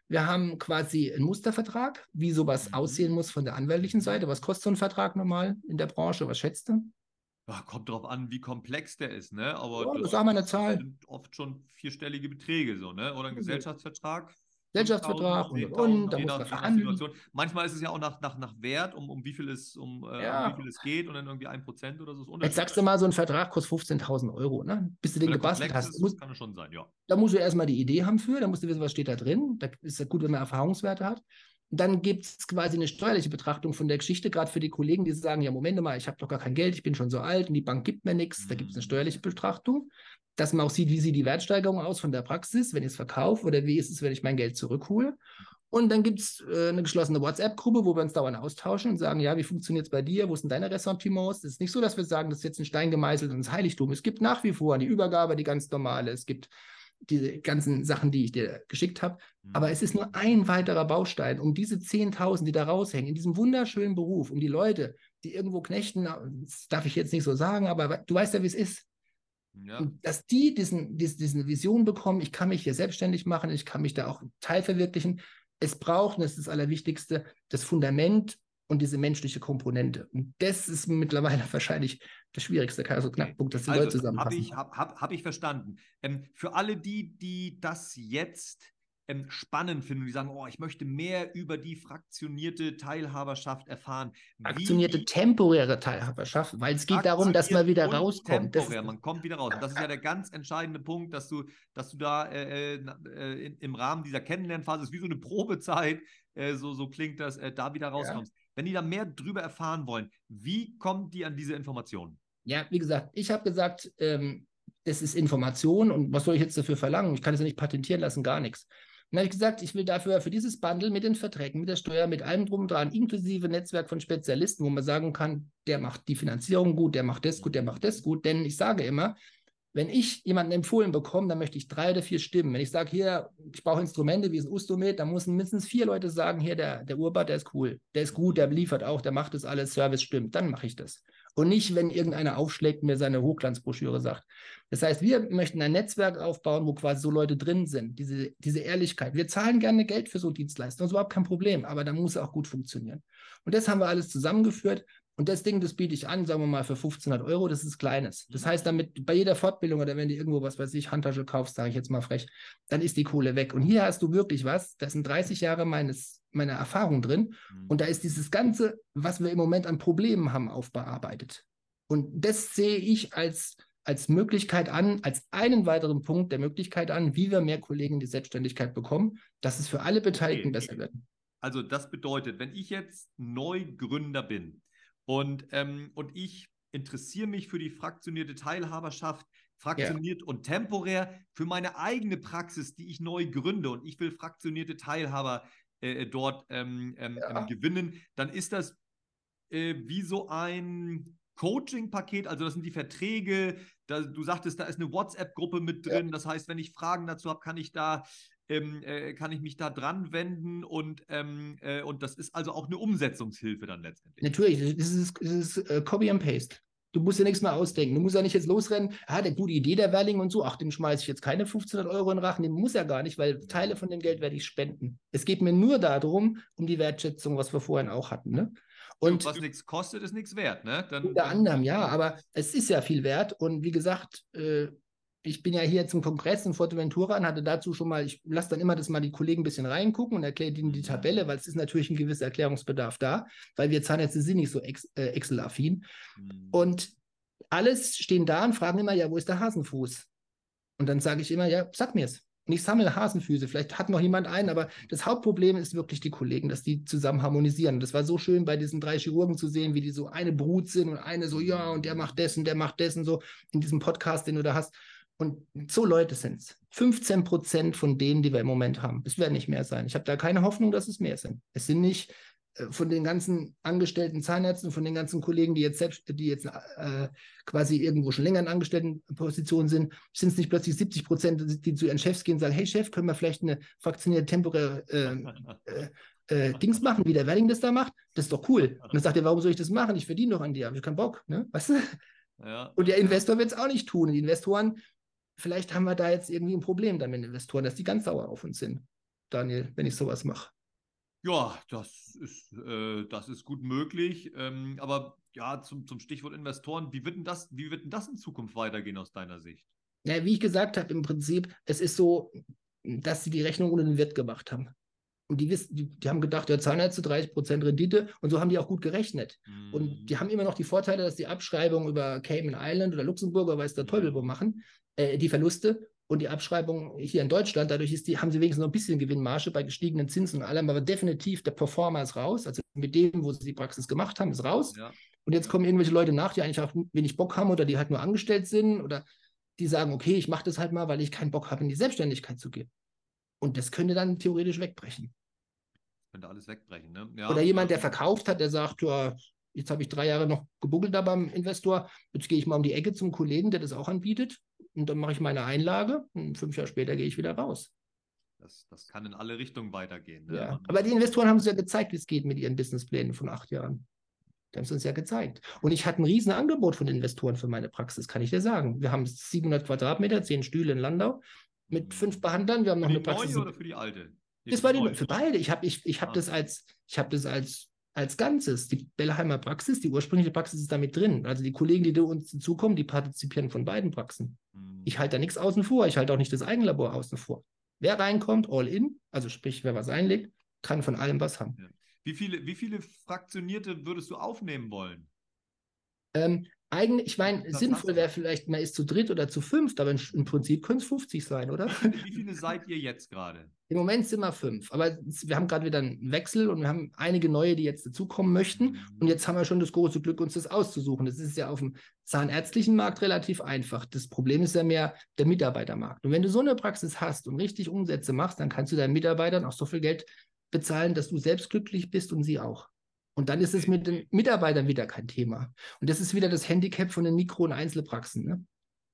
Wir haben quasi einen Mustervertrag, wie sowas Mhm. aussehen muss von der anwaltlichen Seite. Was kostet so ein Vertrag normal in der Branche? Was schätzt du? Ja, kommt drauf an, wie komplex der ist, ne? Aber Ja, das, das sagen wir eine das Zahl. sind oft schon vierstellige Beträge, so, ne? Oder ein Gesellschaftsvertrag, fünftausend, Gesellschaftsvertrag und und und, zehntausend, da je muss man nach, je nach verhandeln. Situation. Manchmal ist es ja auch nach, nach, nach Wert, um, um wie viel es, um, äh, um wie Ja, viel es geht und dann irgendwie ein Prozent oder so ist jetzt unterschiedlich. sagst du mal, so ein Vertrag kostet fünfzehntausend Euro, ne? Bis du den Wenn er gebastelt komplex hast. ist, kann es schon sein, ja. Da musst du erstmal die Idee haben für, da musst du wissen, was steht da drin. Da ist ja gut, wenn man Erfahrungswerte hat. Dann gibt es quasi eine steuerliche Betrachtung von der Geschichte, gerade für die Kollegen, die sagen, ja, Moment mal, ich habe doch gar kein Geld, ich bin schon so alt und die Bank gibt mir nichts. Da gibt es eine Mhm. steuerliche Betrachtung, dass man auch sieht, wie sieht die Wertsteigerung aus von der Praxis, wenn ich es verkaufe oder wie ist es, wenn ich mein Geld zurückhole. Und dann gibt es äh, eine geschlossene WhatsApp-Gruppe, wo wir uns dauernd austauschen und sagen, ja, wie funktioniert es bei dir? Wo sind deine Ressentiments? Es ist nicht so, dass wir sagen, das ist jetzt ein Stein gemeißelt ins Heiligtum. Es gibt nach wie vor die Übergabe, die ganz normale. Es gibt diese ganzen Sachen, die ich dir geschickt habe. Aber es ist nur ein weiterer Baustein, um diese zehntausend, die da raushängen, in diesem wunderschönen Beruf, um die Leute, die irgendwo knechten, das darf ich jetzt nicht so sagen, aber du weißt ja, wie es ist. Ja. Dass die diesen, diesen, diese Vision bekommen, ich kann mich hier selbstständig machen, ich kann mich da auch teilverwirklichen. Es braucht, und das ist das Allerwichtigste, das Fundament und diese menschliche Komponente. Und das ist mittlerweile wahrscheinlich der schwierigste also Knackpunkt, dass die Also, Leute zusammenpassen. Habe ich, hab, hab, hab ich verstanden. Ähm, für alle die, die das jetzt ähm, spannend finden, die sagen, oh, ich möchte mehr über die fraktionierte Teilhaberschaft erfahren. Fraktionierte Wie temporäre Teilhaberschaft, weil es geht darum, dass man wieder und rauskommt. Das temporär, ist, man kommt wieder raus. Und das ist ja der ganz entscheidende Punkt, dass du, dass du da äh, äh, in, im Rahmen dieser Kennenlernphase, ist wie so eine Probezeit, äh, so, so klingt das, äh, da wieder rauskommst. ja. Wenn die da mehr drüber erfahren wollen, wie kommen die an diese Informationen? Ja, wie gesagt, ich habe gesagt, ähm, das ist Information und was soll ich jetzt dafür verlangen? Ich kann es ja nicht patentieren lassen, gar nichts. Dann habe ich gesagt, ich will dafür für dieses Bundle mit den Verträgen, mit der Steuer, mit allem drum und dran, inklusive Netzwerk von Spezialisten, wo man sagen kann, der macht die Finanzierung gut, der macht das gut, der macht das gut. Denn ich sage immer, wenn ich jemanden empfohlen bekomme, dann möchte ich drei oder vier Stimmen. Wenn ich sage, hier, ich brauche Instrumente wie ein Ustomet, dann müssen mindestens vier Leute sagen, hier, der, der Urbart, der ist cool, der ist gut, der liefert auch, der macht das alles, Service stimmt, dann mache ich das. Und nicht, wenn irgendeiner aufschlägt und mir seine Hochglanzbroschüre sagt. Das heißt, wir möchten ein Netzwerk aufbauen, wo quasi so Leute drin sind, diese, diese Ehrlichkeit. Wir zahlen gerne Geld für so Dienstleistungen, das ist überhaupt kein Problem, aber da muss es auch gut funktionieren. Und das haben wir alles zusammengeführt. Und das Ding, das biete ich an, sagen wir mal, für fünfzehnhundert Euro, das ist Kleines. Das heißt, damit bei jeder Fortbildung oder wenn du irgendwo, was weiß ich, Handtasche kaufst, sage ich jetzt mal frech, dann ist die Kohle weg. Und hier hast du wirklich was, da sind dreißig Jahre meines, meiner Erfahrung drin und da ist dieses Ganze, was wir im Moment an Problemen haben, aufbearbeitet. Und das sehe ich als, als Möglichkeit an, als einen weiteren Punkt der Möglichkeit an, wie wir mehr Kollegen in die Selbstständigkeit bekommen, dass es für alle Beteiligten Okay. besser wird. Also das bedeutet, wenn ich jetzt Neugründer bin, Und, ähm, und ich interessiere mich für die fraktionierte Teilhaberschaft, fraktioniert ja. und temporär für meine eigene Praxis, die ich neu gründe und ich will fraktionierte Teilhaber äh, dort ähm, ähm, ja. gewinnen, dann ist das äh, wie so ein Coaching-Paket, also das sind die Verträge, da, du sagtest, da ist eine WhatsApp-Gruppe mit drin, ja. das heißt, wenn ich Fragen dazu habe, kann ich da Ähm, äh, kann ich mich da dran wenden und, ähm, äh, und das ist also auch eine Umsetzungshilfe dann letztendlich. Natürlich, das ist, das ist uh, Copy and Paste. Du musst dir nichts mehr ausdenken. Du musst ja nicht jetzt losrennen, ah, der gute Idee der Werling und so, ach, dem schmeiße ich jetzt keine fünfzehnhundert Euro in den Rachen, dem muss ja gar nicht, weil Teile von dem Geld werde ich spenden. Es geht mir nur darum, um die Wertschätzung, was wir vorhin auch hatten. Ne? Und was nichts kostet, ist nichts wert. Ne? Dann, unter dann, anderem, ja, aber es ist ja viel wert und wie gesagt, äh, ich bin ja hier zum Kongress in Fuerteventura und hatte dazu schon mal, ich lasse dann immer das mal die Kollegen ein bisschen reingucken und erkläre ihnen die Tabelle, weil es ist natürlich ein gewisser Erklärungsbedarf da, weil wir Zahnärzte sind nicht so ex, äh, Excel-affin. Mhm. Und alles stehen da und fragen immer, ja, wo ist der Hasenfuß? Und dann sage ich immer, ja, sag mir's. Und ich sammle Hasenfüße. Vielleicht hat noch jemand einen, aber das Hauptproblem ist wirklich die Kollegen, dass die zusammen harmonisieren. Und das war so schön, bei diesen drei Chirurgen zu sehen, wie die so eine Brut sind und eine so, ja, und der macht das und der macht das und so in diesem Podcast, den du da hast. Und so Leute sind es. fünfzehn Prozent von denen, die wir im Moment haben. Es werden nicht mehr sein. Ich habe da keine Hoffnung, dass es mehr sind. Es sind nicht äh, von den ganzen angestellten Zahnärzten, von den ganzen Kollegen, die jetzt selbst, die jetzt äh, quasi irgendwo schon länger in Angestelltenpositionen sind, sind es nicht plötzlich siebzig Prozent, die zu ihren Chefs gehen und sagen, hey Chef, können wir vielleicht eine fraktionierte temporäre äh, äh, äh, Dings machen, wie der Werling das da macht? Das ist doch cool. Und dann sagt er, warum soll ich das machen? Ich verdiene doch an dir, habe ich keinen Bock. Ne? Weißt du? Ja. Und der Investor wird es auch nicht tun. Und die Investoren, vielleicht haben wir da jetzt irgendwie ein Problem dann mit den Investoren, dass die ganz sauer auf uns sind. Daniel, wenn ich sowas mache. Ja, das ist, äh, das ist gut möglich. Ähm, aber ja, zum, zum Stichwort Investoren, wie wird denn das, wie wird denn das in Zukunft weitergehen aus deiner Sicht? Ja, wie ich gesagt habe, im Prinzip, es ist so, dass sie die Rechnung ohne den Wert gemacht haben. Und die, wissen, die, die haben gedacht, ja, zahlen jetzt zu dreißig Prozent Rendite und so haben die auch gut gerechnet. Und die Mhm. haben immer noch die Vorteile, dass die Abschreibung über Cayman Island oder Luxemburg oder weiß der Teufel wo Mhm. machen, äh, die Verluste und die Abschreibung hier in Deutschland, dadurch ist die, haben sie wenigstens noch ein bisschen Gewinnmarge bei gestiegenen Zinsen und allem, aber definitiv der Performer ist raus, also mit dem, wo sie die Praxis gemacht haben, ist raus. Ja, Und jetzt ja. kommen irgendwelche Leute nach, die eigentlich auch wenig Bock haben oder die halt nur angestellt sind oder die sagen, okay, ich mache das halt mal, weil ich keinen Bock habe, in die Selbstständigkeit zu gehen. Und das könnte dann theoretisch wegbrechen. Könnte alles wegbrechen, ne? Oder Ja, jemand, der ähm, verkauft hat, der sagt, ja, jetzt habe ich drei Jahre noch gebuckelt da beim Investor, jetzt gehe ich mal um die Ecke zum Kollegen, der das auch anbietet und dann mache ich meine Einlage und fünf Jahre später gehe ich wieder raus. das, das kann in alle Richtungen weitergehen, ne? Ja. Man Aber muss die Investoren haben uns ja gezeigt, wie es geht mit ihren Businessplänen von acht Jahren. Die haben es uns ja gezeigt. Und ich hatte ein riesen Angebot von Investoren für meine Praxis, kann ich dir sagen. Wir haben siebenhundert Quadratmeter, zehn Stühle in Landau mit fünf Behandlern. Wir haben für noch die eine Praxis. neue oder für die alte? Nee, Das für die war die, neue. für beide. Ich habe ich, ich hab Ah, das als, ich hab das als, als Ganzes. Die Bellheimer Praxis, die ursprüngliche Praxis ist damit drin. Also die Kollegen, die da uns zukommen, die partizipieren von beiden Praxen. Ich hm. halte da nichts außen vor. Ich halte auch nicht das Eigenlabor außen vor. Wer reinkommt, all in, also sprich, wer was einlegt, kann von allem was haben. Ja. Wie viele, wie viele Fraktionierte würdest du aufnehmen wollen? Ähm, eigentlich, ich meine, Was hast sinnvoll du? wäre vielleicht, man ist zu dritt oder zu fünft, aber im Prinzip können es fünfzig sein, oder? Wie viele, wie viele seid ihr jetzt gerade? Im Moment sind wir fünf, aber wir haben gerade wieder einen Wechsel und wir haben einige neue, die jetzt dazukommen möchten. Und Mhm. jetzt haben wir schon das große Glück, uns das auszusuchen. Das ist ja auf dem zahnärztlichen Markt relativ einfach. Das Problem ist ja mehr der Mitarbeitermarkt. Und wenn du so eine Praxis hast und richtig Umsätze machst, dann kannst du deinen Mitarbeitern auch so viel Geld bezahlen, dass du selbst glücklich bist und sie auch. Und dann ist es mit den Mitarbeitern wieder kein Thema. Und das ist wieder das Handicap von den Mikro- und Einzelpraxen. Ne?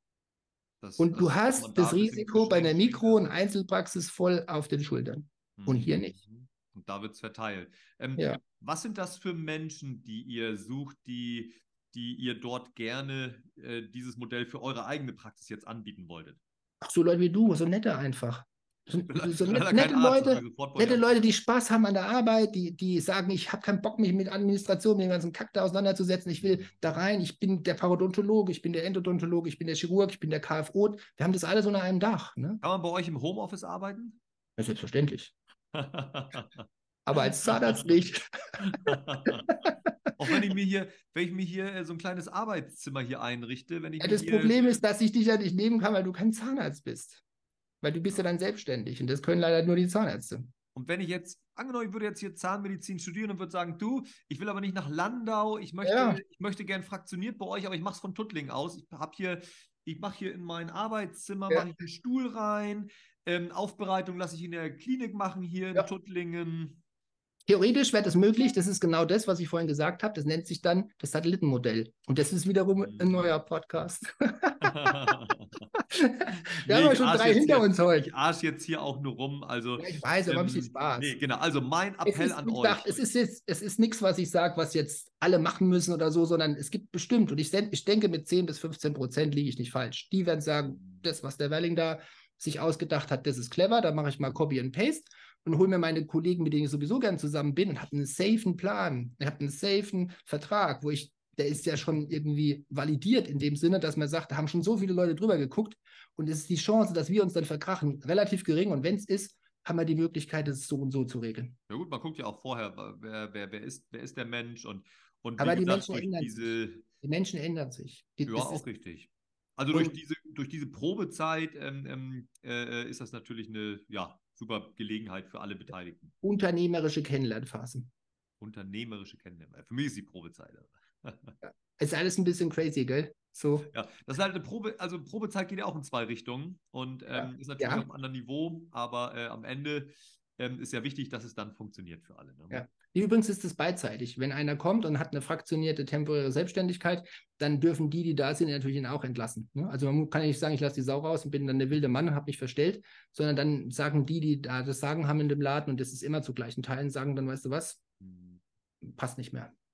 Das, Und du das hast das Mandat ist irgendwie Risiko bei einer beschränkt, Mikro- ja. und Einzelpraxis voll auf den Schultern. Und hier nicht. Mhm. Und da wird es verteilt. Ähm, Ja. Was sind das für Menschen, die ihr sucht, die, die ihr dort gerne äh, dieses Modell für eure eigene Praxis jetzt anbieten wolltet? Ach, so Leute wie du, so nette einfach. So, Le- so net, Leider kein nette Arzt, das will Leute, ich sofort bei euch nette abklären. Leute, die Spaß haben an der Arbeit, die, die sagen, ich habe keinen Bock, mich mit Administration, mit dem ganzen Kack da auseinanderzusetzen. Ich will da rein, ich bin der Parodontologe, ich bin der Endodontologe, ich bin der Chirurg, ich bin der K F O. Wir haben das alles unter einem Dach. Ne? Kann man bei euch im Homeoffice arbeiten? Ja, selbstverständlich. Aber als Zahnarzt nicht. Auch wenn ich mir hier, wenn ich mir hier äh, so ein kleines Arbeitszimmer hier einrichte, wenn ich Ja, mir das hier. Problem ist, dass ich dich ja nicht nehmen kann, weil du kein Zahnarzt bist. Weil du bist ja dann selbstständig und das können leider nur die Zahnärzte. Und wenn ich jetzt, angenommen, ich würde jetzt hier Zahnmedizin studieren und würde sagen, du, ich will aber nicht nach Landau, ich möchte, Ja, ich möchte gern fraktioniert bei euch, aber ich mache es von Tuttlingen aus. Ich habe hier, ich mache hier in mein Arbeitszimmer, ja, mache ich einen Stuhl rein, ähm, Aufbereitung lasse ich in der Klinik machen hier in ja. Tuttlingen. Theoretisch wäre das möglich. Das ist genau das, was ich vorhin gesagt habe. Das nennt sich dann das Satellitenmodell. Und das ist wiederum ein Hm. neuer Podcast. Wir haben Nee, ja ich schon arsch drei jetzt hinter hier, uns heute. ich arsch jetzt hier auch nur rum. Also, Ja, ich weiß, aber ein bisschen ähm, Spaß. nee, genau. Also mein Es Appell ist, an wie gesagt, euch. es ist jetzt, es ist nichts, was ich sage, was jetzt alle machen müssen oder so, sondern es gibt bestimmt, und ich, ich denke, mit zehn bis fünfzehn Prozent liege ich nicht falsch. Die werden sagen, das, was der Welling da sich ausgedacht hat, das ist clever, da mache ich mal Copy and Paste und hole mir meine Kollegen, mit denen ich sowieso gern zusammen bin und habe einen safen Plan, ich habe einen safen Vertrag, wo ich, der ist ja schon irgendwie validiert in dem Sinne, dass man sagt, da haben schon so viele Leute drüber geguckt und es ist die Chance, dass wir uns dann verkrachen, relativ gering und wenn es ist, haben wir die Möglichkeit, es so und so zu regeln. Ja gut, man guckt ja auch vorher, wer, wer, wer, ist, wer ist der Mensch und, und wie Aber die gesagt, Menschen durch ändern sich. diese, Die Menschen ändern sich. Die, ja, das auch ist, richtig. Also durch und diese, durch diese Probezeit ähm, ähm, äh, ist das natürlich eine ja, super Gelegenheit für alle Beteiligten. unternehmerische Kennenlernphase. Unternehmerische Kennenlernen. Für mich ist die Probezeit. Ja. Ist alles ein bisschen crazy, gell? So. Ja, das ist halt eine Probe, also Probezeit geht ja auch in zwei Richtungen und Ja. ähm, ist natürlich Ja. auf einem anderen Niveau, aber äh, am Ende ähm, ist ja wichtig, dass es dann funktioniert für alle. Ne? Ja. Übrigens ist es beidseitig. Wenn einer kommt und hat eine fraktionierte temporäre Selbstständigkeit, dann dürfen die, die da sind, natürlich ihn auch entlassen. Ne? Also man kann ja nicht sagen, ich lasse die Sau raus und bin dann der wilde Mann und habe mich verstellt, sondern dann sagen die, die da das Sagen haben in dem Laden und das ist immer zu gleichen Teilen, sagen dann, weißt du was, Hm. passt nicht mehr.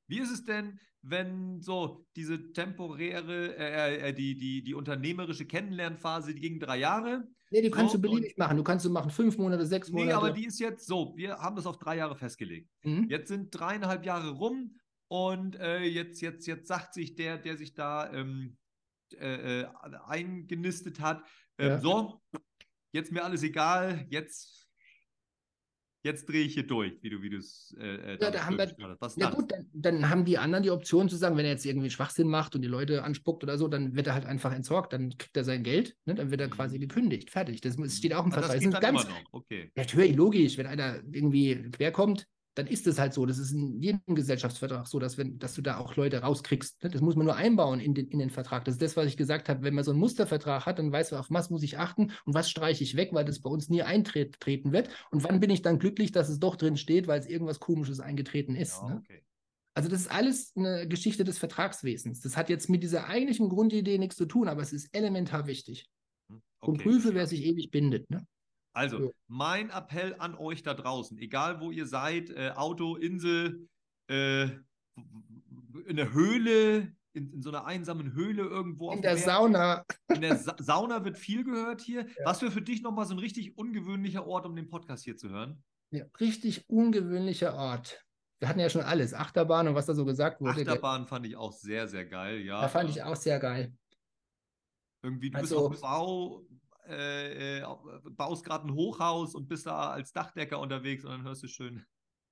Wie ist es denn, wenn so diese temporäre, äh, äh, die, die, die unternehmerische Kennenlernphase, die ging drei Jahre? Nee, die So, kannst du und beliebig machen. Du kannst du machen fünf Monate, sechs nee, aber Monate. die ist jetzt so, wir haben das auf drei Jahre festgelegt. Mhm. Jetzt sind dreieinhalb Jahre rum und äh, jetzt, jetzt, jetzt sagt sich der, der sich da ähm, äh, äh, eingenistet hat, ähm, Ja. so, jetzt mir alles egal, jetzt, jetzt drehe ich hier durch, wie du wie du es äh, Ja, da da haben wir, hast. Was ja dann? gut, dann, dann haben die anderen die Option zu sagen, wenn er jetzt irgendwie Schwachsinn macht und die Leute anspuckt oder so, dann wird er halt einfach entsorgt, dann kriegt er sein Geld, ne? Dann wird er quasi Mhm. gekündigt, fertig. Das muss- steht auch im Ah, das Vertrag. Das geht ist dann ganz, immer noch, okay. natürlich logisch, wenn einer irgendwie querkommt, dann ist es halt so. Das ist in jedem Gesellschaftsvertrag so, dass, wenn, dass du da auch Leute rauskriegst. Ne? Das muss man nur einbauen in den, in den Vertrag. Das ist das, was ich gesagt habe. Wenn man so einen Mustervertrag hat, dann weiß man, auf was muss ich achten und was streiche ich weg, weil das bei uns nie eintreten wird. Und wann bin ich dann glücklich, dass es doch drin steht, weil es irgendwas Komisches eingetreten ist. Ja, Ne? okay. Also das ist alles eine Geschichte des Vertragswesens. Das hat jetzt mit dieser eigentlichen Grundidee nichts zu tun, aber es ist elementar wichtig. Hm, Und okay. prüfe, wer sich ewig bindet. Ne? Also, So. mein Appell an euch da draußen, egal wo ihr seid, äh, Auto, Insel, äh, in der Höhle, in, in so einer einsamen Höhle irgendwo auf In dem der Berg. Sauna. In der Sa Sauna wird viel gehört hier. Ja. Was wäre für dich nochmal so ein richtig ungewöhnlicher Ort, um den Podcast hier zu hören? Ja, richtig ungewöhnlicher Ort. Wir hatten ja schon alles, Achterbahn und was da so gesagt wurde. Gell? Achterbahn fand ich auch sehr, sehr geil, ja. Da fand ich auch sehr geil. Irgendwie, du bist Also, auf dem Bau, äh, äh, baust gerade ein Hochhaus und bist da als Dachdecker unterwegs und dann hörst du schön.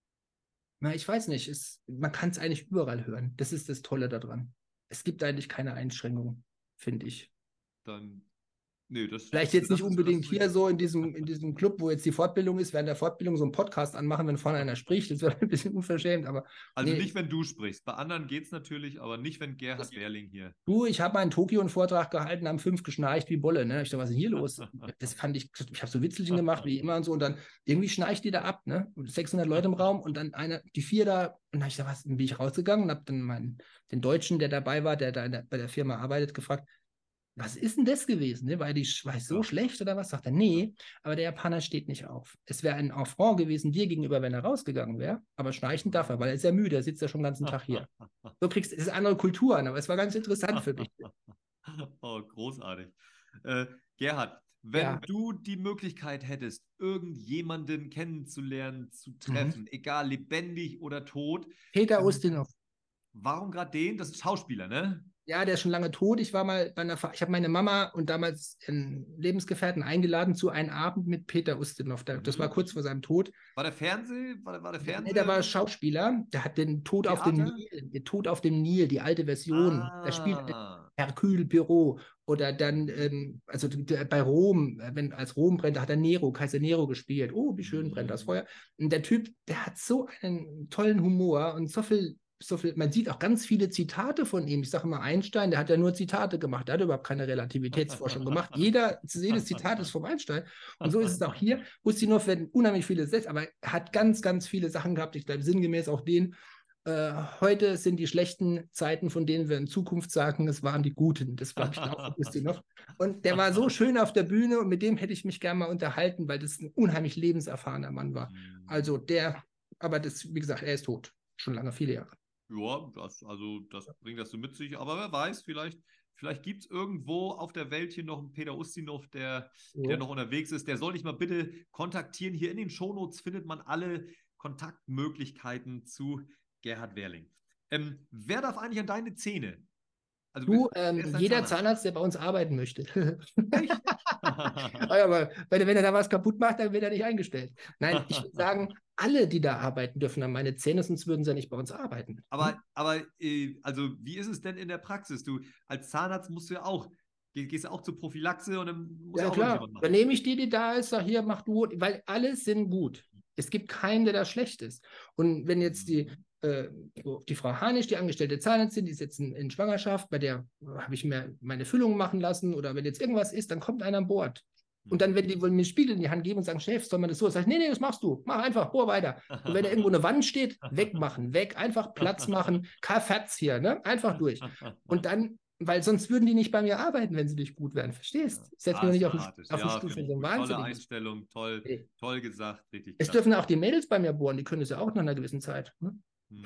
na, ich weiß nicht, es, man kann es eigentlich überall hören. Das ist das Tolle daran. Es gibt eigentlich keine Einschränkungen, finde ich. Dann, nee, das, Vielleicht das, jetzt das nicht ist- unbedingt das hier so in diesem, in diesem Club, wo jetzt die Fortbildung ist, während der Fortbildung so einen Podcast anmachen, wenn vorne einer spricht. Das wäre ein bisschen unverschämt, aber Also nee, nicht, wenn du sprichst. Bei anderen geht es natürlich, aber nicht, wenn Gerhard Werling hier. du, ich habe mal in Tokio einen Vortrag gehalten, haben fünf geschnarcht wie Bolle. Ne? Ich dachte, was ist denn hier los? Das fand ich, ich habe so Witzelchen gemacht, wie immer und so. Und dann irgendwie schnarcht die da ab, ne? Und sechshundert Leute im Raum und dann einer, die vier da. Und dann habe ich gesagt, was, dann bin ich rausgegangen und habe dann meinen, den Deutschen, der dabei war, der da der, bei der Firma arbeitet, gefragt, was ist denn das gewesen? Ne? War, die, war ich so Ja. schlecht oder was? Sagt er, nee, aber der Japaner steht nicht auf. Es wäre ein Affront gewesen dir gegenüber, wenn er rausgegangen wäre, aber schnarchen darf er, weil er ist ja müde, er sitzt ja schon den ganzen Tag hier. So kriegst du, es ist andere Kulturen, aber es war ganz interessant für mich. Oh, großartig. Äh, Gerhard, wenn Ja. du die Möglichkeit hättest, irgendjemanden kennenzulernen, zu treffen, egal lebendig oder tot, Peter ähm, Ustinov. warum gerade den? Das ist Schauspieler, ne? Ja, der ist schon lange tot. Ich war mal bei einer, Ver- ich habe meine Mama und damals einen Lebensgefährten eingeladen zu einem Abend mit Peter Ustinov. Der, das Mhm. war kurz vor seinem Tod. War der Fernseh? War, der- war der Fernseh? Nee, der war Schauspieler. Der hat den Tod auf dem Theater? Nil, den Tod auf dem Nil, die alte Version. Da spielt Ah. Hercule Poirot oder dann, ähm, also der, bei Rom, äh, wenn als Rom brennt, da hat er Nero, Kaiser Nero gespielt. Oh, wie schön brennt das Mhm. Feuer. Und der Typ, der hat so einen tollen Humor und so viel, so viel, man sieht auch ganz viele Zitate von ihm. Ich sage mal, Einstein, der hat ja nur Zitate gemacht, der hat überhaupt keine Relativitätsforschung gemacht. Jeder, jedes Zitat ist vom Einstein. Und so ist es auch hier. Ustinov werden unheimlich viele Sätze, aber er hat ganz, ganz viele Sachen gehabt. Ich glaube, sinngemäß auch den. Äh, heute sind die schlechten Zeiten, von denen wir in Zukunft sagen, es waren die guten. Das glaube ich auch von Ustinov. Und der war so schön auf der Bühne und mit dem hätte ich mich gerne mal unterhalten, weil das ein unheimlich lebenserfahrener Mann war. Mhm. Also der, aber das, wie gesagt, er ist tot. Schon lange, viele Jahre. Ja, das, also das bringt das so mit sich. Aber wer weiß, vielleicht, vielleicht gibt es irgendwo auf der Welt hier noch einen Peter Ustinov, der, Ja. der noch unterwegs ist. Der soll dich mal bitte kontaktieren. Hier in den Shownotes findet man alle Kontaktmöglichkeiten zu Gerhard Werling. Ähm, wer darf eigentlich an deine Zähne? Also, Du, wer ähm, ist dein jeder Zahnarzt? Zahnarzt, der bei uns arbeiten möchte. Echt? Aber wenn, er- wenn er da was kaputt macht, dann wird er nicht eingestellt. Nein, ich würde sagen, alle, die da arbeiten, dürfen an meine Zähne, sonst würden sie ja nicht bei uns arbeiten. Aber, aber äh, also wie ist es denn in der Praxis? Du als Zahnarzt musst du ja auch, geh, gehst ja auch zur Prophylaxe und dann muss Ja, ja auch klar. irgendjemand Dann machen. nehme ich die, die da ist, sag hier, mach du, weil alle sind gut. Es gibt keinen, der da schlecht ist. Und wenn jetzt die, äh, die Frau Hanisch, die angestellte Zahnärztin, die ist jetzt in, in Schwangerschaft, bei der habe ich mir meine Füllung machen lassen oder wenn jetzt irgendwas ist, dann kommt einer an Bord. Und dann, wenn die wollen mir einen Spiegel in die Hand geben und sagen, Chef, soll man das so? Sag ich, nee, nee, das machst du. Mach einfach, bohr weiter. Und wenn da irgendwo eine Wand steht, wegmachen, weg, einfach Platz machen. K-Fatz hier, ne? Einfach durch. Und dann, weil sonst würden die nicht bei mir arbeiten, wenn sie nicht gut wären. Verstehst? Ja. Setz Ah, mich doch nicht auf, sympathisch. auf Ja, die Stufe finde ich so ein gut. Tolle Wahnsinniges. Einstellung, toll, Nee. toll gesagt, richtig. Es klasse. dürfen auch die Mädels bei mir bohren, die können es ja auch nach einer gewissen Zeit. Ne? Mhm.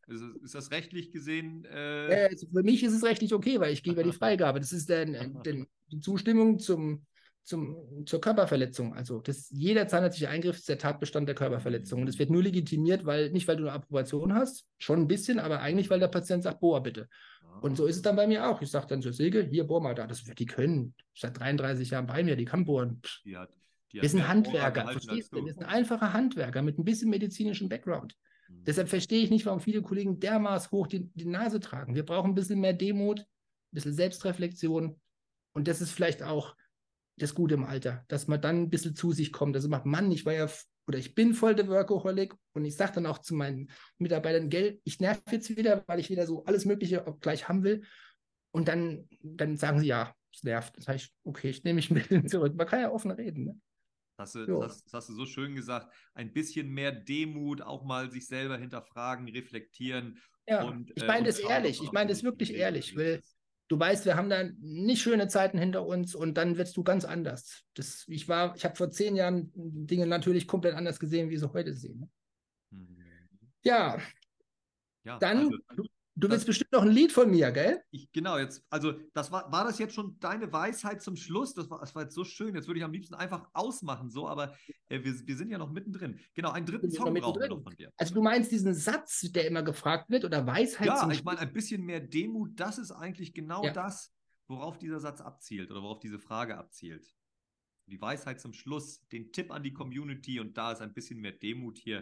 Ist, ist das rechtlich gesehen? Äh... Äh, also für mich ist es rechtlich okay, weil ich gebe die Freigabe. Das ist dann, dann die Zustimmung zum, zum, zur Körperverletzung. Also das, jeder zahnärztliche Eingriff ist der Tatbestand der Körperverletzung. Und es wird nur legitimiert, weil nicht, weil du eine Approbation hast, schon ein bisschen, aber eigentlich, weil der Patient sagt, boah, bitte. Und so ist es dann bei mir auch. Ich sage dann zur Silke, hier, bohr mal da. Das wird die können. Seit dreiunddreißig Jahren bei mir, die kann bohren. Die hat, die hat wir sind mehr Handwerker, Bohrer verstehst gehalten du? Wir als sind einfache Handwerker mit ein bisschen medizinischem Background. Mhm. Deshalb verstehe ich nicht, warum viele Kollegen dermaßen hoch die, die Nase tragen. Wir brauchen ein bisschen mehr Demut, ein bisschen Selbstreflexion. Und das ist vielleicht auch das Gute im Alter, dass man dann ein bisschen zu sich kommt. Also macht Mann, ich war ja, oder ich bin voll der Workaholic und ich sage dann auch zu meinen Mitarbeitern, gell, ich nerv jetzt wieder, weil ich wieder so alles Mögliche auch gleich haben will. Und dann, dann sagen sie, ja, es nervt. Dann sage ich, okay, ich nehme mich mit zurück. Man kann ja offen reden, ne? Das hast, du, das, hast, das hast du so schön gesagt. Ein bisschen mehr Demut, auch mal sich selber hinterfragen, reflektieren. Ja, und, ich äh, meine und das schauen, ehrlich. ob man Ich auf meine dem das wirklich richtigen Weg ehrlich, unterwegs weil ist. du weißt, wir haben da nicht schöne Zeiten hinter uns und dann wirst du ganz anders. Das, ich war, ich habe vor zehn Jahren Dinge natürlich komplett anders gesehen, wie sie heute sehen. Ne? Mhm. Ja, Ja, dann, also, du, du willst das, bestimmt noch ein Lied von mir, gell? ich, genau, jetzt, also das war, war das jetzt schon deine Weisheit zum Schluss? Das war, das war jetzt so schön. Jetzt würde ich am liebsten einfach ausmachen, so, aber äh, wir, wir sind ja noch mittendrin. Genau, einen dritten Bin ich noch Song brauchen wir noch mittendrin. von dir. Also du meinst diesen Satz, der immer gefragt wird, oder Weisheit Ja, zum ich meine, Schluss? ein bisschen mehr Demut, das ist eigentlich genau Ja. das, worauf dieser Satz abzielt oder worauf diese Frage abzielt. Die Weisheit zum Schluss, den Tipp an die Community und da ist ein bisschen mehr Demut hier.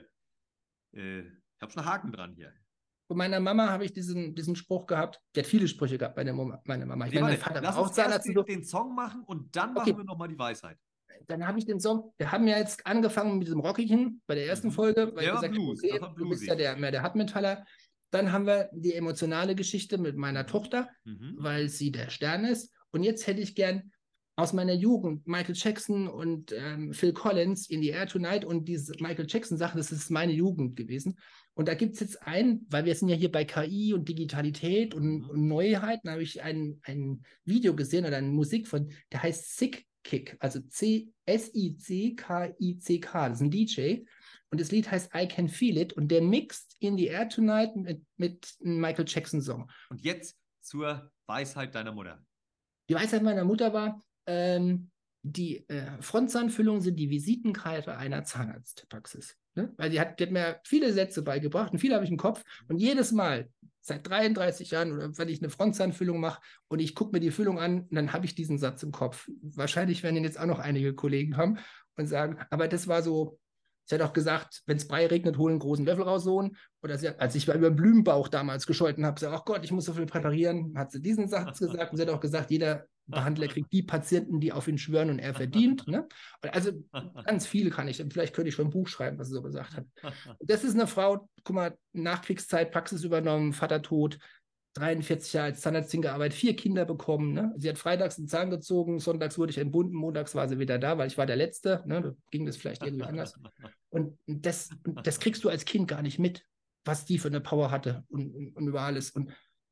Äh, ich habe schon einen Haken dran hier. Von meiner Mama habe ich diesen, diesen Spruch gehabt. Die hat viele Sprüche gehabt, meine Mama. Meine Mama. Ich Nee, meine, mein warte, Vater lass war uns auch erst Zahnarzt. den, So. den Song machen und dann Okay, machen wir nochmal die Weisheit. dann habe ich den Song. Wir haben ja jetzt angefangen mit diesem Rockigen bei der ersten Mhm. Folge, weil Der ich war gesagt habe, Blues, okay, das war du bist ja bluesig. der, mehr der Hartmetaller. Dann haben wir die emotionale Geschichte mit meiner Mhm. Tochter, Mhm. weil sie der Stern ist. Und jetzt hätte ich gern aus meiner Jugend Michael Jackson und ähm, Phil Collins in the Air Tonight und diese Michael Jackson-Sachen, das ist meine Jugend gewesen. Und da gibt es jetzt einen, weil wir sind ja hier bei K I und Digitalität und, Mhm. und Neuheiten, habe ich ein, ein Video gesehen oder eine Musik von, der heißt Sick Kick, also C S I C K I C K, das ist ein D J. Und das Lied heißt I Can Feel It und der mixt In the Air Tonight mit, mit einem Michael Jackson-Song. Und jetzt zur Weisheit deiner Mutter. Die Weisheit meiner Mutter war, ähm, die äh, Frontzahnfüllungen sind die Visitenkarte einer Zahnarztpraxis. Ne? Weil die hat, die hat mir viele Sätze beigebracht und viele habe ich im Kopf. Und jedes Mal, seit dreiunddreißig Jahren, oder wenn ich eine Frontzahnfüllung mache und ich gucke mir die Füllung an, dann habe ich diesen Satz im Kopf. Wahrscheinlich werden ihn jetzt auch noch einige Kollegen haben und sagen, aber das war so. Sie hat auch gesagt, wenn es Brei regnet, holen einen großen Löffel raus, Sohn. Oder sie hat, als ich über den Blumenbauch damals gescholten habe, gesagt, ach Gott, ich muss so viel präparieren, hat sie diesen Satz gesagt. Und sie hat auch gesagt, jeder Behandler kriegt die Patienten, die auf ihn schwören und er verdient. Ne? Und also ganz viele kann ich. Vielleicht könnte ich schon ein Buch schreiben, was sie so gesagt hat. Und das ist eine Frau, guck mal, Nachkriegszeit, Praxis übernommen, Vater tot, dreiundvierzig Jahre als Zahnarztin gearbeitet, vier Kinder bekommen. Ne? Sie hat freitags einen Zahn gezogen, sonntags wurde ich entbunden, montags war sie wieder da, weil ich war der Letzte. Ne? Da ging das vielleicht irgendwie anders. Und das, das kriegst du als Kind gar nicht mit, was die für eine Power hatte und, und, und über alles. Und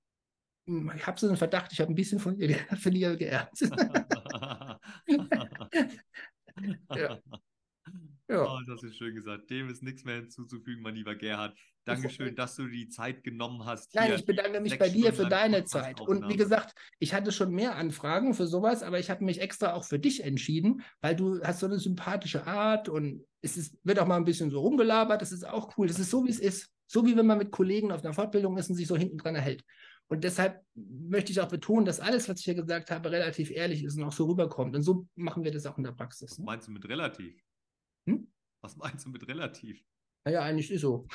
ich habe so einen Verdacht, ich habe ein bisschen von ihr, von ihr geerbt. Ja. Ja. Oh, das ist schön gesagt. Dem ist nichts mehr hinzuzufügen, mein lieber Gerhard. Dankeschön, dass du die Zeit genommen hast. Nein, Hier ich bedanke mich sechs bei dir Stunden für lang deine Zeit. Und wie Podcast-Aufnahme. gesagt, ich hatte schon mehr Anfragen für sowas, aber ich habe mich extra auch für dich entschieden, weil du hast so eine sympathische Art und es ist, wird auch mal ein bisschen so rumgelabert. Das ist auch cool. Das ist so, wie es ist. So wie wenn man mit Kollegen auf einer Fortbildung ist und sich so hinten dran erhält. Und deshalb möchte ich auch betonen, dass alles, was ich hier gesagt habe, relativ ehrlich ist und auch so rüberkommt. Und so machen wir das auch in der Praxis. Was Ne? meinst du mit relativ? Hm? Was meinst du mit relativ? Naja, eigentlich ist so.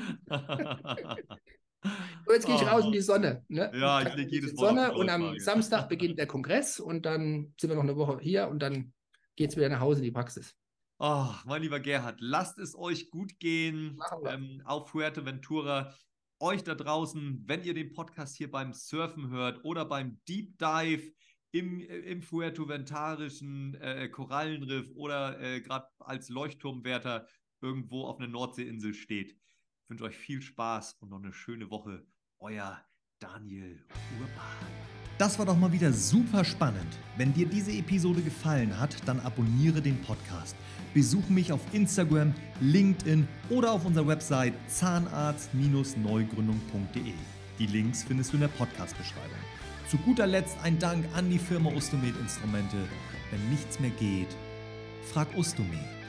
So, jetzt gehe ich raus in die Sonne. Ne? Ja, ich lege jedes Wort Sonne auf die und am Goldwaage. Samstag beginnt der Kongress und dann sind wir noch eine Woche hier und dann geht es wieder nach Hause in die Praxis. Oh, mein lieber Gerhard, lasst es euch gut gehen Machen wir. ähm, auf Fuerteventura. Euch da draußen, wenn ihr den Podcast hier beim Surfen hört oder beim Deep Dive im, im fuerteventarischen äh, Korallenriff oder äh, gerade als Leuchtturmwärter irgendwo auf einer Nordseeinsel steht. Ich wünsche euch viel Spaß und noch eine schöne Woche. Euer Daniel Urban. Das war doch mal wieder super spannend. Wenn dir diese Episode gefallen hat, dann abonniere den Podcast. Besuche mich auf Instagram, LinkedIn oder auf unserer Website zahnarzt Neugründung punkt de. Die Links findest du in der Podcast-Beschreibung. Zu guter Letzt ein Dank an die Firma Ostomed Instrumente. Wenn nichts mehr geht, frag Ostomed.